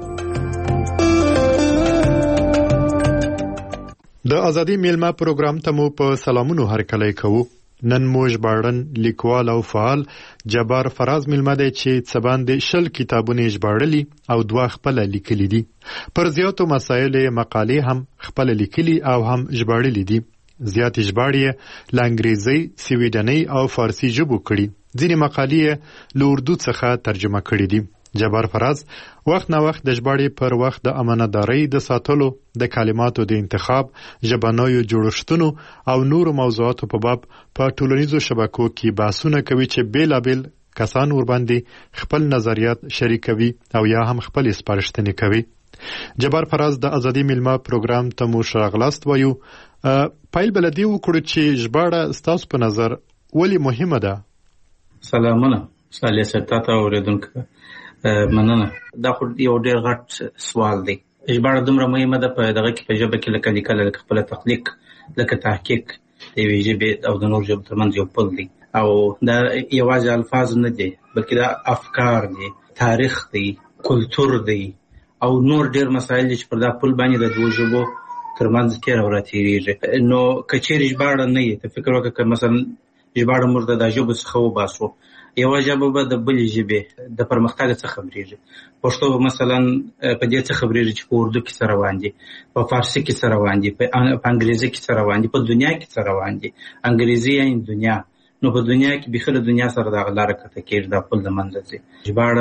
Speaker 2: د ازادي میلمه پروګرام ته مو په سلامونو هرکلی کوو. نن مو ژباړن لیکوال او فعال جبار فراز میلمه دی چې څه باندې شل کتابونه ژباړلي او دوه خپله لیکلي دي. پر زیاتو مسایلو مقالې هم خپله لیکلي او هم ژباړلي دي. زیاتې ژباړې یې له انګریزي، سویډنۍ او فارسي ژبو کړي. ځینې مقالې یې له اردو څخه ترجمه کړي دي. جبار فراز وخت نه وخت د ژباړې پر وخت د امانتدارۍ د ساتلو، د کلماتو د انتخاب، ژبنیو جوړښتونو او نورو موضوعاتو په باب په ټولنیزو شبکو کې بحثونه کوي چې بیلابیل کسان ورباندې خپل نظریات شریکوي او یا هم خپل سپارښتنې کوي. جبار فراز د ازادي میلمه پروګرام ته مو ښاغلاست وایو. پیل به له دې وکړو چې ژباړه ستاسو په نظر ولې مهمه ده؟
Speaker 23: سلامونه صالح صاحب، تاته اورېدونکو مننه. دا خو یو ډېر غټ سوال دی. ژباړه دومره مهمه ده په دغه کې، په ژبه کې لکه لیکل، لکه خپله تخلیق، لکه تحقیق د یوې ژبې او د نورو ژبو ترمنځ یو پل دی. او دا یوازې الفاظ نه دی، بلکې دا افکار دی، تاریخ دی، کلتور دی او نور ډېر مسایل دي چې پر دا پل باندې د دوو ژبو ترمنځ تېره او راتېرېږي. نو که چېرې ژباړه نه وي، ته فکر وکړه که مثلا ژباړه موږ د دا ژبو څخه وباسو، یوه ژبه به د بلې ژبې د پرمختګ څه خبرېږي. پښتو به مثلا په دې څه خبرېږي چې په اردو کې څه روان دي، په فارسي کې څه روان دي، په انګریزي کې څه روان دي، په دنیا کې څه روان دي. انګریزي یعنې دنیا، نو په دنیا کې بیخي له دنیا سره دغه لاره کته کېږي، دا پل د منځه ځي. ژباړه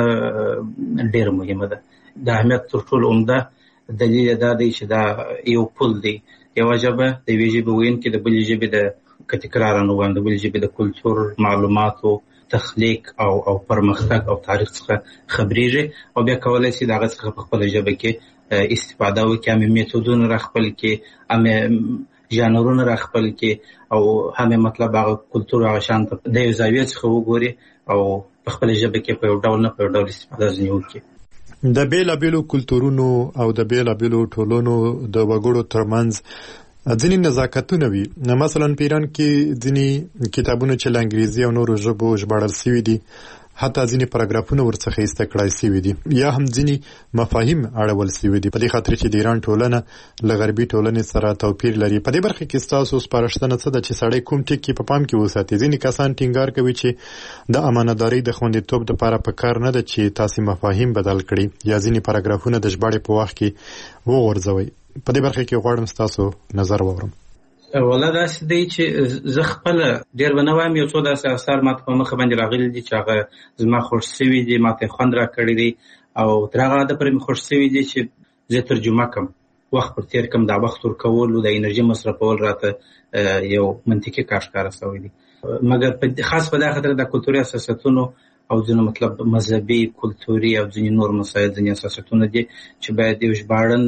Speaker 23: ډېره مهمه ده. د اهمیت تر ټولو عمده دلیل دا دی چې دا یو پل دی. یوه ژبه د یوې ژبې ویونکي د بلې ژبې د که تکراره نه وایم د بلې ژبې د کلتور، معلوماتو، تخلیق او او پرمختګ او تاریخ څخه خبرېږي او بیا کولی شي د هغه څخه په خپله ژبه کې استفاده وکړي، همې میتودونه را خپل کړي، همې ژانرونه را خپل کړي او همې مطلب هغه کلتور هغه شان ته د یو زاویې څخه وګوري او په خپله ژبه کې په یو ډول نه په یو ډول استفاده ځینې وکړي.
Speaker 2: د بیلابیلو کلتورونو او د بیلابیلو ټولنو د وګړو ترمنځ ځینې نزاکتونه وي. مثلا په ایران کې ځینې کتابونه چې له انګریزي او نورو ژبو ژباړل سوي دي، حتی ځینې پاراګرافونه ورڅخه ایسته کړای سوي دي، یا هم ځینې مفاهیم اړول سوي دي، په دې خاطر چې د ایران ټولنه له غربي ټولنې سره توپیر لري. په دې برخه کې ستاسو سپارښتنه څه ده چې سړی کوم ټکي په پام کې وساتي؟ ځینې کسان ټینګار کوي چې د امانتدارۍ د خوندیتوب دپاره پکار نه ده چې تاسې مفاهیم بدل کړي یا ځینې پاراګرافونه د ژباړې په وخت کې وغورځوئ. په دې برخه کې غواړم ستاسو نظر واورم.
Speaker 23: ولا داسې دی چې زه خپله ډېر به نه وایم، یو څو داسې اثار ماته په مخه باندې راغلي دي چې هغه زما خوښ سوي دي، ماته یې خوند راکړی دی او تر هغه حده پورې مې خوښ سوي دي چې زه ترجمه کړم، وخت پر تېر کړم، دا وخت ورکولو د انرژي مصرفول راته یو منطقي کار ښکاره سوی دی. مګر خاص په دا خاطر د کلتوري اساساتونو او ځینو مطلب مذهبي، کلتوري او ځینې نور مسایل، ځینې اساساتونه دي چې باید یو ژباړن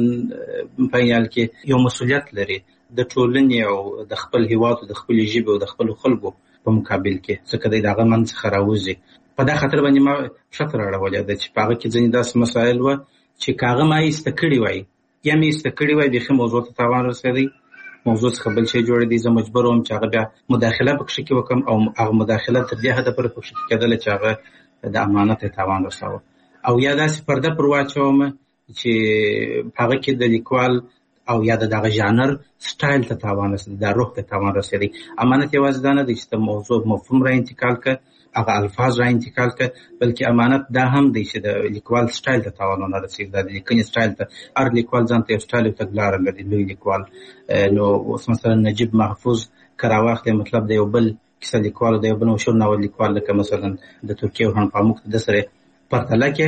Speaker 23: په عین کې یو مسؤلیت لري د ټولنې او د خپل هیواد او د خپلې ژبې او د خپلو خلکو په مقابل کې، ځکه دی د هغه منځ څخه راوځي. په دا خاطر باندې ما شک راړولې ده چې په هغه کې ځینې داسې مسایل وه چې که هغه ما ایسته کړي وای یا مې ایسته کړي وای بیخي موضوع ته تاوان رسېدی، موضوع څخه بل شی جوړېدی، زه مجبور وم چې هغه بیا مداخله پکښې کې وکړم او هغه مداخله تر دې حده پورې پکښې کېدله چې هغه د امانت یې تاوان رساوه، او یا داسې پرده پر واچوم چې هغه کې د لیکوال او یا د دغه ژانر سټایل ته تاوان رسېدی، د روح ته تاوان رسېدی. امانت یوازې دا نه دی چې د موضوع مفهوم را انتقال کړه، هغه الفاظ را انتقال کړه، بلکې امانت دا هم دی چې د لیکوال سټایل ته تاوان ونه رسېږي، دا د لیکنې سټایل ته. هر لیکوال ځان ته یو سټایل او تګلاره لري، لوی لیکوال. نو اوس مثلا نجیب محفوظ که راواخلې، مطلب د یو بل کیسه لیکوال او د یو بل مشهور ناول لیکوال لکه مثلا د ترکیې ورهان پاموک د سره پرتله کې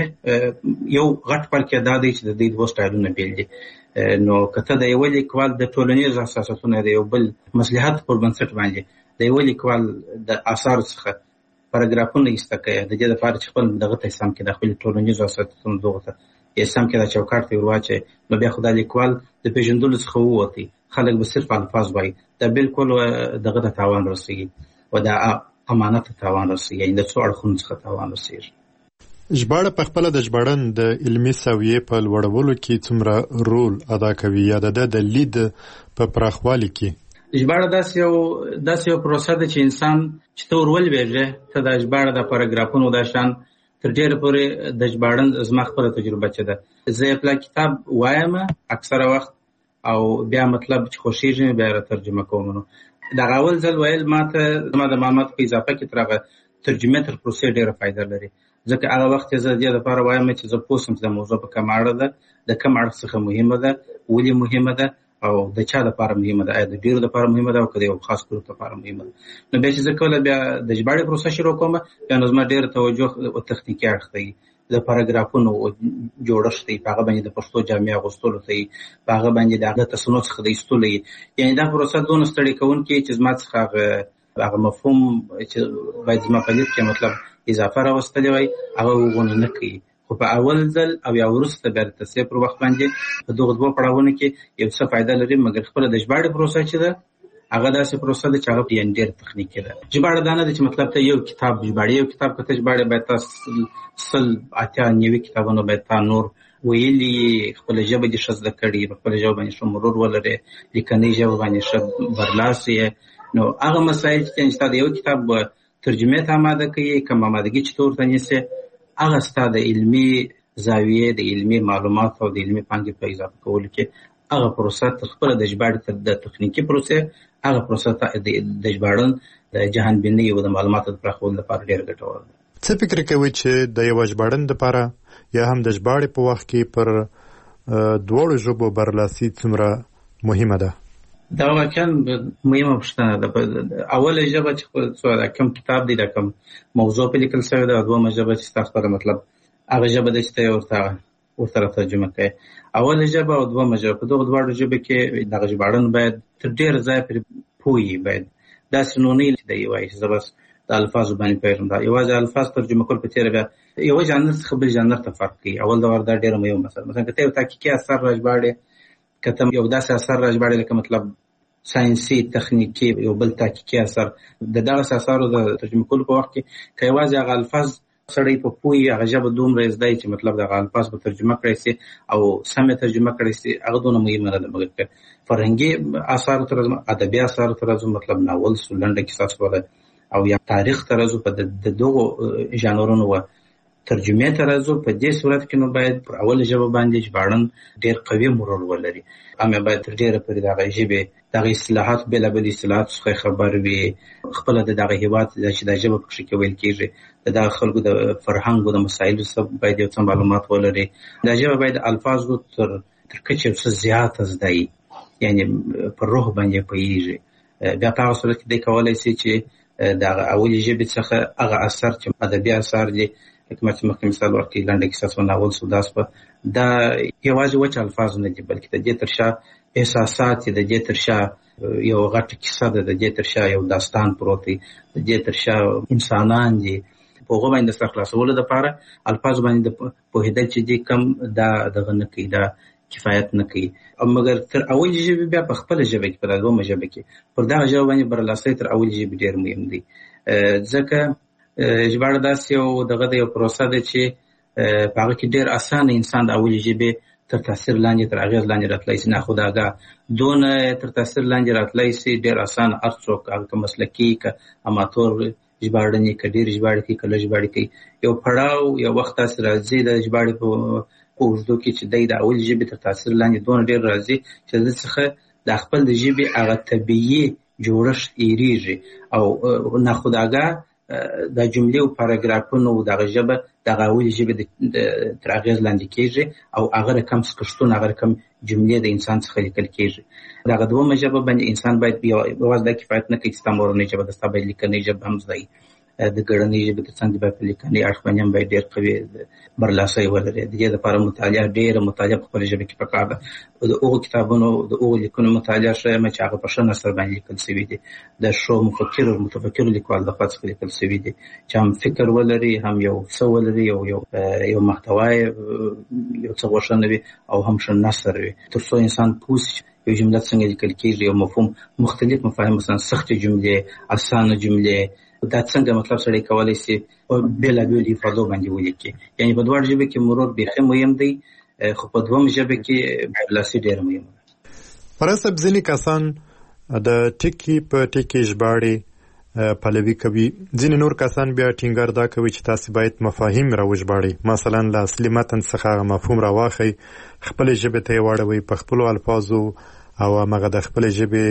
Speaker 23: یو غټ فرق دا دی چې د دې دوه سټایلونه بیل دي. نو که ته د یو لیکوال د ټولنیزو اساساتونو د یو بل مصلحت پر بنسټ باندې د یو لیکوال د آثارو څخه پاراګرافونه ایسته کوي، د دې لپاره چې خپل دغه ته سم کې د خپل ټولنیزو اساساتونو دغه ته یې سم کې د چوکاټ ته ورواچي، نو بیا خو د لیکوال د پیژندلو څخه ووتی، خلک به صرف الفاظ وایي، دا بالکل دغه ته تاوان رسېږي او د امانت ته تاوان رسېږي، د څو اړخونو څخه تاوان رسېږي.
Speaker 2: ژباړه په خپله د ژباړن د علمي سویې په لوړولو کې څومره رول ادا کوي یا د ده د لید په پراخوالي کې؟
Speaker 23: ژباړه داسې یو داسې یو پروسه ده چې انسان چې ته ور ولوېږې، ته د ژباړه د پاراګرافونو دا شان تر ډېره پورې د ژباړن زما خپله تجربه چې ده، زه یې پلا کتاب وایم اکثره وخت او بیا مطلب چې خوښېږي بیا را ترجمه کوم. نو دغه اول ځل ویل ما ته زما د معلوماتو په اضافه کې تر هغه ترجمې تر پروسې ډېره فایده لري، ځکه هغه وخت یې زه د دې لپاره وایم چې زه پوه شم چې د موضوع په کوم اړه ده، د کوم اړخ څخه مهمه ده، ولې مهمه ده او د چا لپاره مهمه ده، آیا د ډېرو لپاره مهمه ده او که د یو خاص ګروپ لپاره مهمه ده. نو بیا چې زه کله بیا د ژباړې پروسه شروع کوم، بیا نو زما ډېره توجه او تخنیکي اړخ دی، د پاراګرافونو جوړښت دی، په هغه باندې د پښتو جامې اغوستلو ته یې، په هغه باندې د هغه تصنع څخه د ایستلو یې، یعنې دا پروسه دونه ستړې کوونکې چې زما څخه هغه هغه مفهوم چې باید زما په لید کې مطلب اضافه راوستلی وای هغه وغونه نه کوي. خو په اول ځل او یا وروسته بیا د تصحیح پر وخت باندې په دغه دوه پړاوونو کې یو څه فایده لري، مګر خپله د ژباړې پروسه چې ده هغه داسې پروسه ده چې هغه یعنې ډېر تخنیکي ده. ژباړه دا نه ده چې مطلب ته یو کتاب ژباړې، یو کتاب که ته ژباړې باید تا سل اتیا نوي کتابونه باید تا نور ویلي، خپله ژبه دې ښه زده کړي، په خپله ژبه باندې ښه مرور ولرې، لیکنۍ ژبه باندې ښه برلاسی یې. نو هغه مسایل چې ستا د یو کتاب ترجمې ته آماده کوي، کوم آمادګي چې ته ورته نیسې، هغه ستا د علمي زاویې، د علمي معلوماتو او د علمي پانګې په اضافه کولو کې هغه پروسه تر خپله د ژباړې د تخنیکي پروسې هغه پروسه د ژباړن د جهانبینۍ او د معلوماتو د پراخولو لپاره ډېره ګټوره ده.
Speaker 2: څه فکر کوئ چې د یوه ژباړن دپاره یا هم د ژباړې په وخت کې پر دواړو ژبو برلاسي څومره مهمه ده؟
Speaker 23: دا واقعا مهمه پوښتنه ده. اوله ژبه چې کوم کتاب دی، دا کوم موضوع په لیکل شوې ده، دویمه ژبه چې ستاسو لپاره مطلب هغه ژبه ده چې ته ورته ورته ترجمه کوې. اوله ژبه او دویمه ژبه، په دغو دواړو ژبو کې دغه ژباړن باید تر ډېره ځایه پورې پوه وي، باید داسې نو نه وي چې دی وایي چې زه بس د الفاظو باندې پوهېږم. دا یوازې الفاظ ترجمه کول په تېره بیا یوه ژانر څخه بل ژانر ته فرق کوي. اول دور دا ډېره مهمه مسله، مثلا که ته یو تحقیقي اثر را ژباړې، که ته یو داسې اثر را ژباړې لکه مطلب ساینسي تخنیکي یو بل تحقیقي اثر، د دغسې اثارو د ترجمه کولو په وخت کې که یوازې هغه الفاظ سړی په پوهي، هغه ژبه دومره زده چې مطلب دغه الفاظ به ترجمه کړی سي او سمې ترجمه کړی سي، هغه دونه مهمه نه ده. مګر که فرهنګي اثارو ته راځو، ادبي اثارو ته راځو، مطلب ناول سو، لنډه کیسه سوله او یا تاریخ ته راځو، په د دغو ژانرونو و ترجمې ته راځو، په دې صورت کې نو باید پر اوله ژبه باندې ژباړن ډېر قوي مرور ولري. هم باید تر ډېره پورې د هغې ژبې دغه اصطلاحات، بېلابېل اصطلاحاتو څخه خبر وي، خپله د دغه هېواد چې دا ژبه پکښې کې ویل کېږي د دغه خلکو د فرهنګ او د مسایلو څخه باید یو څه معلومات ولري. دا ژبه باید الفاظو تر تر کچې یو څه زیاته زده وي، یعنی پر روح باندې پوهیږي. بیا په هغه صورت کې دی کولی شي چې د هغه اولې ژبې څخه هغه اثر چې ادبي اثر دي لکه چې مخکې مثال ورکړي لنډه کیسه سوه ناول سو دا سوه دا یوازې وچ الفاظ نه دي بلکې د دې تر شا احساسات دي، د دې تر شا یو غټه کیسه ده، د دې تر شا یو داستان پروت دی، د دې تر شا انسانان دي. په هغو باندې د سر خلاصولو دپاره الفاظ باندې د پوهېدل چې دي کم دا دغه نه کوي، دا کفایت نه کوي. مګر تر اولې ژبې بیا په خپله ژبه کې په دا دویمه ژبه کې پر دغه ژبه باندې برلاسۍ تر اولې ژبې ډېر مهم دی. ځکه ژباړه داسې یو دغه د یو پروسه ده چې په هغه کې ډېر اسانه انسان د اولې ژبې تر تاثیر لاندې تر اغېز لاندې راتلی شي. ناخودآګاه دونه تر تاثیر لاندې راتلی شي ډېر اسانه هر څوک هغه که مسلکي که اماتور ژباړنې که ډېر ژباړې کوي که لږ ژباړې کوي یو پړاو یو وخت داسې راځي د ژباړې په په اوږدو کې چې دی د اولې ژبې تر تاثیر لاندې دونه ډېر راځي چې د څخه د خپل د ژبې هغه طبیعي جوړښت هېرېږي او ناخودآګاه دا جملې او پاراګرافونه او دغه ژبه دغه اولې ژبې تر اغېز لاندې کېږي او هغه رقم سکشتون هغه رقم جملې د انسان څخه لیکل کېږي. دغه دویمه ژبه باندې انسان باید یوازې دا کفایت نه کوي چې ستا مورنۍ ژبه ده، ستا باید لیکنۍ ژبه هم زده وي. د ګړنۍ ژبې تر څنګ باید په لیکنۍ اړخ باندې هم باید ډېر قوي برلاسۍ ولري. د دې لپاره مطالعه ډېره مطالعه په خپله ژبه کې پکار ده. د هغو کتابونو د هغو لیکنو مطالعه ښیم چې هغه په ښه نثر باندې لیکل شوي دي، د ښو مفکرو متفکرو لیکوالو لخوا څخه لیکل شوي دي چې هم فکر ولري، هم یو څه ولري، یو یو یو محتوا یو څه غوښنه وي او هم ښه نثر وي، تر څو انسان پوه شي یو جمله څنګه لیکل کېږي، یو مفهوم مختلف مفاهیم مثلا سختې جملې، اسانه جملې دا څنګه مطلب سړی کولی شي بېلابېلو افرادو باندې ولیکي. یعنې په دواړو ژبې کې مرور بیخي مهم دی، خو په دویم ژبه کې برلاسي ډېره مهمه ده.
Speaker 2: فرض صاحب ځینې کسان د ټکي په ټکي ژباړې پلوي کوي، ځینې نور کسان بیا ټینګار دا کوي چې تاسې باید مفاهیم راوژباړئ، مثلا له اصلي متن څخه هغه مفهوم راواخئ، خپلې ژبې ته یې واړوئ په خپلو الفاظو او همغه د خپلې ژبې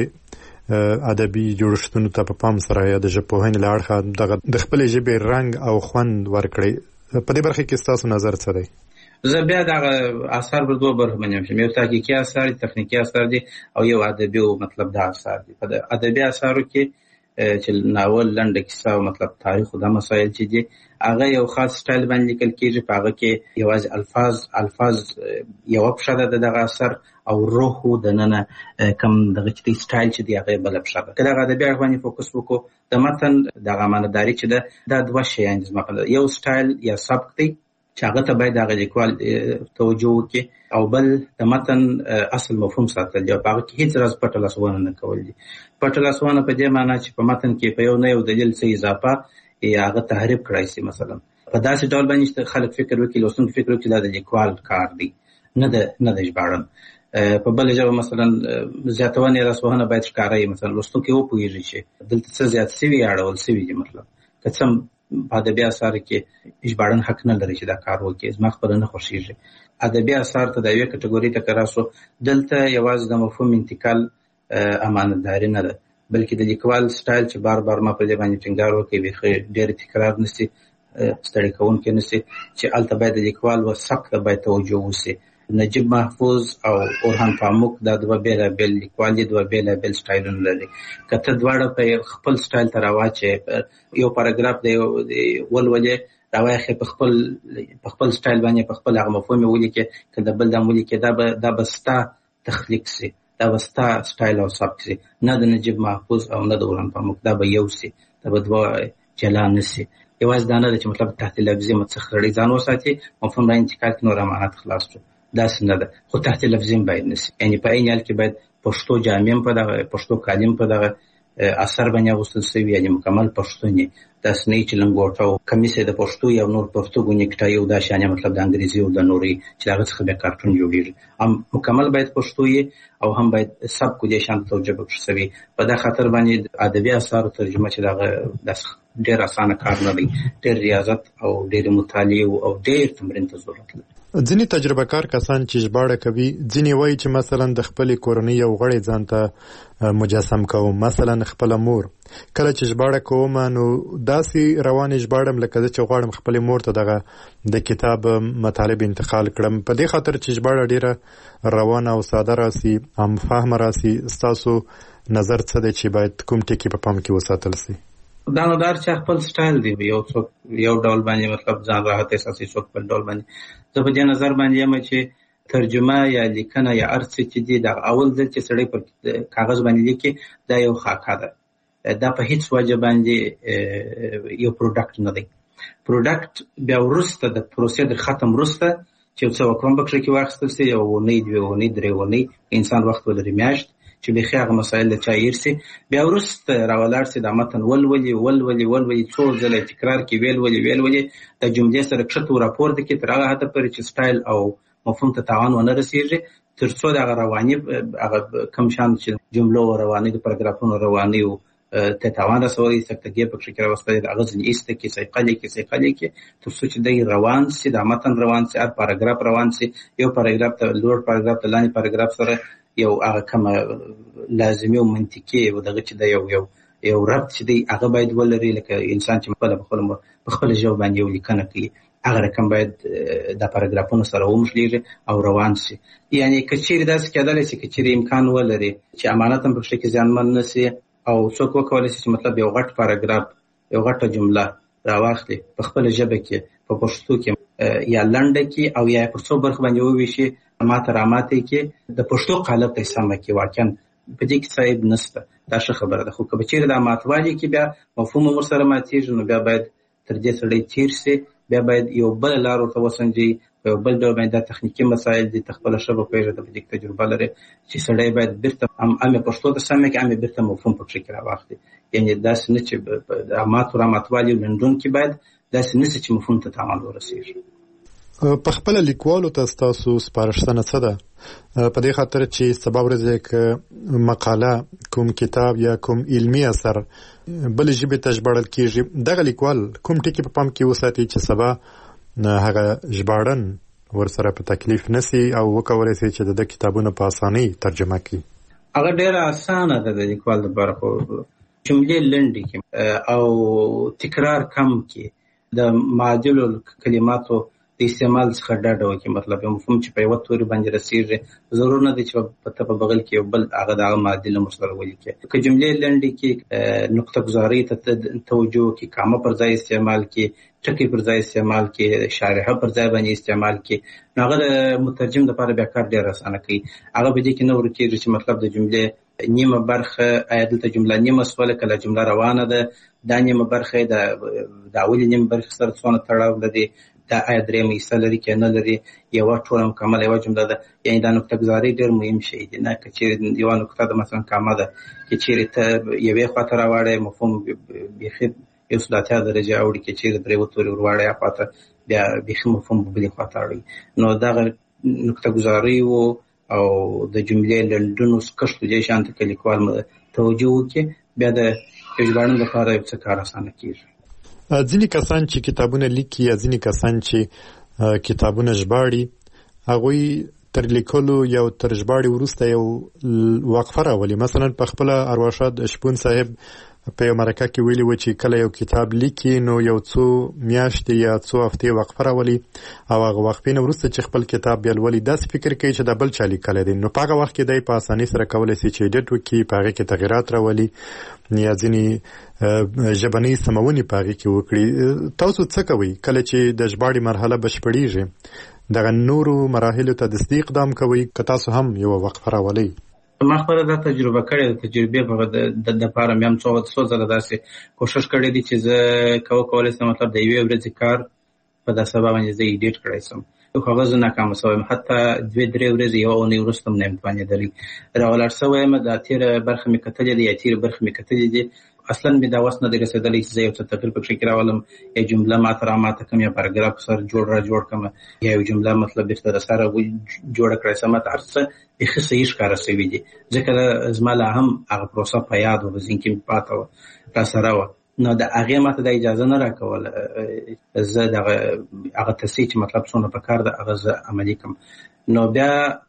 Speaker 2: ادبي جوړښتونو ته په پام سره یا د ژبپوهنې له اړخه دغه د خپلې ژبې رنګ او خوند ورکړئ. په دې برخه کې ستاسو نظر څه دی؟
Speaker 23: زه بیا دغه اثار پر دوه برخو باندې ویشم، یو تحقیقي اثار دي، تخنیکي اثار دي او یو ادبي او مطلب دا اثار دي. په ادبي اثارو کې چې ناول، لنډه کیسه او مطلب تاریخ او دا مسایل چې دي هغه یو خاص سټایل باندې لیکل کېږي، په هغه کې یوازې الفاظ الفاظ یوه پښه ده د دغه اثر او روح دننه کم دغه چې دی سټایل چې دی هغه بله پښه ده. که دغه ادبي اړخ باندې فوکس وکړو د متن دغه معناداري چې ده دا دوه شیان دي زما په نظر، یو سټایل یا سبک دی چې هغه ته باید هغه لیکوال توجه وکړي او بل د متن اصل مفهوم ساتل دي او په هغه کې هېڅ راز پټه لاسوانه نه کول دي. پټه لاسوانه په دې معنا چې په متن کې په یو نه یو دلیل څه اضافه یا هغه تحریف کړی شي، مثلا په داسې ډول باندې چې خلک فکر وکړي، لوستونکي فکر وکړي دا د لیکوال کار دی نه د نه د ژباړن. په بله ژبه مثلا زیاتونه یا راسوهنه باید ښکاره وي، مثلا لوستونکي وپوهېږي چې دلته څه زیات شوي یا اړول شوي دي. مطلب که څه په ادبي اثارو کې ژباړن حق نه لري چې دا کار وکړي، زما خپله نه خوښېږي. ادبي اثار ته د یوې کټګورۍ ته که راسو دلته یوازې د مفهوم انتقال امانتداري نه ده، بلکې د لیکوال سټایل چې بار بار ما په دې باندې ټینګار وکړي بیخي ډېر تکرار نه شي، ستړی کوونکی نه شي، چې هلته باید د لیکوال و سبک ته باید توجه وشي. نجیب محفوظ او اورهان پاموک دا دوه بېلابېل لیکوال دي، دوه بېلابېل سټایلونه لري. که ته دواړه په خپل سټایل ته راواچې، یو پاراګراف دی ولولې راواخې په خپل په خپل سټایل باندې په خپل هغه مفهوم یې ولیکې، که د بل دا هم ولیکې دا به دا به ستا تخلیق شي، دا به ستا سټایل او سبک شي، نه د نجیب محفوظ او نه د اورهان پاموک، دا به یو شي، دا به دوه جلا نه شي. یوازې دا نه ده چې مطلب تحت لفظي څخه سړی ځان وساتي، مفهوم را انتقال کړي، نور امانت خلاص شو، داسې نه ده. خو تحت لفظي باید نه شي، یعنې په عین حال کې باید پښتو جامع په دغه پښتو کالم په دغه اثر باندې اغوستل شوي، یعنې مکمل پښتون یې، داسې نه چې لنګوټه او کمیس یې د پښتو یا نور پښتو نیکټایي او دا شیان مطلب د انګریزي او د نورې چې د هغه څخه بیا کارټون جوړېږي. هم مکمل باید پښتو یې او هم باید سبک دې شان ته توجه پکې شوي. په دا خاطر باندې ادبي اثارو ترجمه چې دغه داسې ډېر اسانه کار نه دی، ډېر ریاضت او ډېرې مطالعې او ډېر تمرین ته ضرورت لري.
Speaker 2: ځینې تجربه کار کسان چې ژباړه کوي ځینې وایي چې مثلا د خپلې کورنۍ یو غړی ځان ته مجسم کوم، مثلا خپله مور. کله چې ژباړه کوم نو داسې روانې ژباړم لکه زه چې غواړم خپلې مور ته دغه د کتاب مطالب انتقال کړم، په دې خاطر چې ژباړه ډیره روانه او ساده راسي، عام فهمه راسي. ستاسو نظر څه دی چې باید کوم ټکي په پام کې وساتل سي؟
Speaker 23: دا نو دار چې خپل سټایل دی، یو څوک یو ډول باندې مطلب ځان راحت احساسي، څوک بل ډول باندې. زه په دې نظر باندې یم چې ترجمه یا لیکنه یا ارڅ چې دی دا اول ځل چې سړی پر کاغذ باندې لیکي دا یو خاکه ده، دا په هیڅ وجه باندې یو پروډکټ نه دی. پروډکټ بیا وروسته د پروسې د ختم وروسته چې څه وکړم پکې کې واخیستل سي، یو ونې دوه ونې درې ونې انسان وخت ولري میاشت چې به هغه مسایل له چا یرسي، بیا وروسته راولاړ سي د متن ولولي ولولي ولولي څو ځله تکرار کې ویل ولي ویل ولي د جملې سره کښته راپور د کې تر هغه حد پورې چې سټایل او مفهوم ته تاوان ونه رسیږي، تر څو د رواني هغه کم شان چې جملو رواني د پاراګرافونو رواني او ته تاوان رسوي سکتګي په فکر واستل د اغاز لیست کې سیقلې کې سیقلې کې تر څو چې د روان سي د متن روان سي هر پاراګراف روان سي، یو پاراګراف ته لوړ پاراګراف ته لاندې پاراګراف سره یو هغه کومه لازمي او منطقي او دغه چې د یو یو یو ربط چې دی هغه باید ولري، لکه انسان چې خپل خپل خپل ژبه باندې ولیکنه کوي هغه رقم باید د پاراګرافونو سره ومشلېږي او روان سي. یعنی کچېرې داسې کېدلی شي کچېرې امکان ولري چې امانت هم پکې زیانمن نه سي او څوک وکولی شي چې مطلب یو غټ پاراګراف یو غټه جمله راواخلي په خپل ژبه کې په پښتو کې یا لنډه کې او یا په څو برخو باندې وویشي ماته راماته کې د پښتو قالب ته سمه کې واقعا په دې کې صاحب نسته، دا ښه خبره ده. خو که چیرې د ماتوالي کې بیا مفهوم ورسره ماتېږي نو بیا باید تر دې سړی تېر سي، بیا باید یو بل لار ورته وسنجي، یو بل ډول باندې د تخنیکي مسایل دي خپله ژبه پوهېږي، د دې تجربه لري چې سړی باید بیرته امې پښتو ته سمه کې امې بیرته مفهوم په کې راواخلي. یعنې داسې نه چې د ماتو راماتوالي لنډون کې باید داسې نه سي چې مفهوم ته تاوان ورسېږي.
Speaker 2: په خپل لیکوالو ته ستاسو سپارښتنه څه ده؟ په دې خاطر چې سبا ورځ کې مقاله کوم کتاب یا کوم علمي اثر بل ژبې ته ژباړل کیږي، دغه لیکوال کوم ټکي په پام کې وساتي چې سبا هغه ژباړن ورسره په تکلیف نسی او وکولای شي چې د کتابونو په اسانۍ ترجمه کړي؟
Speaker 23: هغه ډېره اسانه ده د لیکوال لپاره، خو جملې لنډې کې او تکرار کم کې د معادلو کلماتو د استعمال څخه ډډه وکړي. مطلب یو مفهوم چې په یوه توري باندې رسېږي ضرور نه دی چې په په بغل کې یو بل هغه د هغه معادل سره ولیکي. که جملې لنډې کې نقطه ګذارۍ ته توجه وکړي، کامه پر ځای استعمال کړي، ټکي پر ځای استعمال کړي، شارحه پر ځای باندې استعمال کړي، نو هغه د مترجم لپاره بیا کار ډېر اسانه کوي. هغه په دې کې نه ورکېږي چې مطلب د جملې نیمه برخه آیا دلته جمله نیمه سوله کله جمله روانه ده، دا نیمه برخه د د اولې نیمه برخې سره څونه تړاو لري، دا آیا درېیمه حصه لري که نه لري، یوه ټوله مکمله یوه جمله ده. یعنې دا نقطه ګذارۍ ډېر مهم شی دی. نه که چېرې یوه نقطه ده مثلا کامه ده که چېرې ته یوې خوا ته راواړی مفهوم بیخي یو سل اتیا درجې اوړي، که چېرې درې اووه تورې ور واړی خوا ته بیا بیخي مفهوم بلې خوا ته اړوي. نو دغه نقطه ګذارۍ و او د جملې لنډونو کښتو دې شان ته که لیکوال توجه وکړي بیا د ژباړن لپاره یو څه کار اسانه کېږي.
Speaker 2: ځینې کسان چې کتابونه لیکي یا ځینې کسان چې کتابونه ژباړي هغوی تر لیکلو یا تر ژباړې وروسته یو وقفه راولي. مثلا په خپله ارواښاد شپون صاحب په یو مرکه کې ویلي و چې کله یو کتاب لیکي نو یو څو میاشتې یا څو هفتې وقفه راولي او هغه وقفې نه وروسته چې خپل کتاب بیا لولي داسې فکر کوي چې دا بل چا لیکلی دی، نو په هغه وخت کې دی په اسانۍ سره کولی شي چې ایډیټ وکړي، په هغې کې تغیرات راولي یا ځینې ژبنۍ سمونې په هغې کې وکړي. تاسو څه کوئ کله چې د ژباړې مرحله بشپړېږي؟ دغه نورو مراحلو ته دستي اقدام کوئ که تاسو هم یوه وقفه راولئ؟
Speaker 23: ما خپله دا تجربه کړې ده، تجربې په دپاره مې هم څو څو ځله داسې کوښښ کړی دی چې زه که وکولی شم مطلب د یوې ورځې کار په دا سبا باندې زه ایډیټ کړی شم، خو هغه زه ناکامه شوی یم. حتی دوې درې ورځې یوه اونۍ وروسته هم نه یم توانېدلی. راولاړ شوی یم، دا تېره برخه مې کتلې ده یا تېرې برخې مې کتلې دي، اصلا مې دا وس نه دی رسېدلی چې زه یو څه تغیر پکښې کې راولم، یا جمله ماته راماته کړم یا پاراګراف سره جوړ را جوړ کړم یا یو جمله مطلب بېرته د سره جوړه کړی شم. ماته هر څه بیخي صحیح ښکاره شوي دي، ځکه زما لا هم هغه پروسه په یاد وه، په ذهن کې مې پاته وه را سره وه. نو د هغې ماته د اجازه نه راکوله زه دغه هغه تصحیح چې مطلب څونه پکار ده هغه زه عملي کړم. نو بیا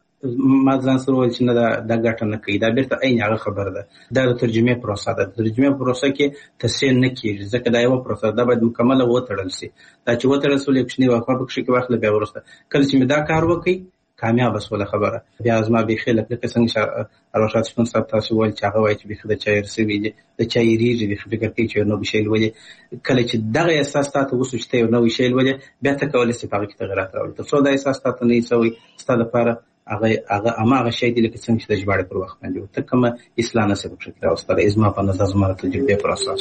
Speaker 23: ما ځان سره وویل چې نه دا ګټه نه کوي، دا بیرته عین هغه خبره ده. دا د ترجمې پروسه ده. د ترجمې پروسه کې تصحیح نه کېږي ځکه دا یوه پروسه ده، دا باید مکمله وتړل شي. دا چې وتړل شول یو کوچنۍ وقفه پکښې کې واخله، بیا وروسته کله چې مې دا کار وکړي کامیابه شوله خبره. بیا زما بیخي لکه څنګه چې ارواښاد شپون صاحب تاسو وویل چې هغه وایي چې بیخي د چای رسوي دي، د چای ریږي، بیخي فکر کوي چې یو نوی شی لولي. کله چې دغه احساس تا ته وسو چې ته یو نوی شی لولي، بیا ته کولی شې په هغه کې تغیرات راولې. تر څو دا احساس تا ته نه وي شوی، ستا لپاره هغه هغه هماغه شی دی لکه څنګه چې د ژباړې پر وخت باندې و. ته کومه اصلاح نشې پکښې کړی راوستلی؟ زما په نظر زما د تجربې پر اساس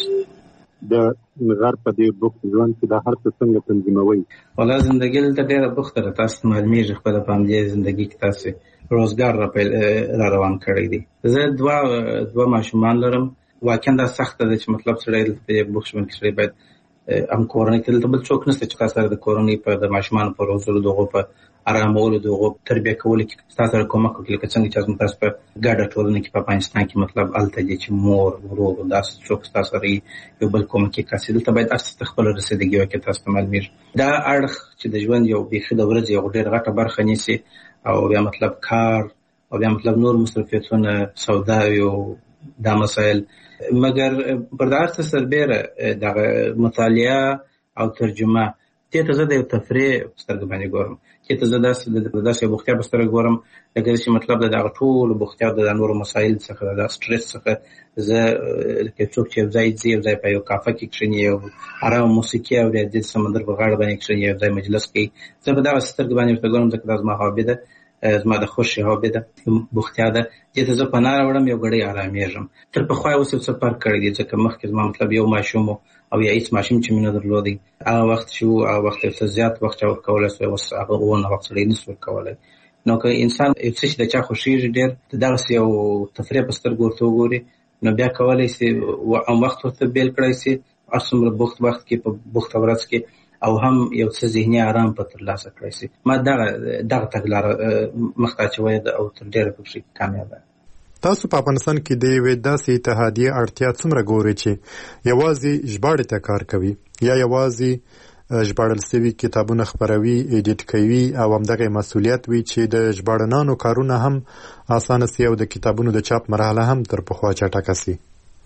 Speaker 2: د غر په دې بوخت ژوند کې دا هر څه څنګه تنظیموئ؟
Speaker 23: والله زندګي دلته ډېره بوخته ده. تاسو ته معلومېږي خپله په همدې زندګي کې تاسې روزګار را پیل را روان کړی دی. زه دوه دوه ماشومان لرم. واقعا دا سخته ده چې مطلب سړی دلته په دې بوخت ژوند کې سړی باید هم کورنۍ ته دلته بل څوک نشته چې تا سره د کورنۍ په د ماشومانو په روزلو د هغو په ارامولو د هغو تربیه کولو کې ستا سره کومک وکړي، لکه څنګه چې تاسو په ګډه ټولنه کې په افغانستان کې مطلب هلته دی چې مور ورور داسې څوک ستا سره یو بل کومکي کس دلته باید هر څه ته خپله رسېدګي وکړي. تاسو ته معلومېږي دا اړخ چې د ژوند یو بیخي د ورځې یو ډېره غټه برخه نیسي، او بیا مطلب کار او بیا مطلب نور مصروفیتونه سوداوي او دا مسایل. مګر پر دا هر څه سربیره دغه مطالعه او ترجمه دې ته زه د یو تفریح په سترګه باندې ګورم، چې ته زه داسې داسې یو بوختیا په سترګه ګورم لکه چې مطلب د دغه ټولو بوختیا د نورو مسایل څخه د سټرس څخه زه لکه څوک چې یو ځای ځي، یو ځای په یو کافه کې کښېني، یو ارامه موسیقي اوري، د سمندر په غاړه باندې کښېني، یو ځای مجلس کوي، زه په دغه سترګه باندې ورته ګورم ځکه دا زما هابي ده، زما د خوښې هابي ده، بوختیا ده. دې ته زه پناه راوړم، یو ګړی ارامېږم. تر پخوا یې اوس یو څه فرق کړی دی ځکه مخکې زما مطلب یو ماشوم او یا هېڅ ماشوم چې مې نه درلودی. هغه وخت چې و هغه وخت یو څه زیات وخت چا ورکولی سوی، اوس هغه اونه وخت سړی نشي ورکولی. نو که انسان یو څه چې د چا خوښېږي ډېر د دغسې یو تفریح په سترګو ورته وګوري، نو بیا کولی شي هم وخت ورته بیل کړی شي هر څومره بوخت وخت کې په بوخته ورځ کې، او هم یو څه ذهني آرام په ترلاسه کړی شي. ما دغه دغه تګلاره مخته اچوی ده او تر ډېره پکښې کامیابه.
Speaker 2: تاسو په افغانستان کې د یوې داسې اتحادیې اړتیا څومره ګورئ چې یوازې ژباړې ته کار کوي یا یوازې ژباړل شوي کتابونه خپروي، ایډیټ کوي او همدغه مسؤلیت وي چې د ژباړنانو کارونه هم اسانه سي او د کتابونو د چاپ مرحله هم تر پخوا چټکه سي؟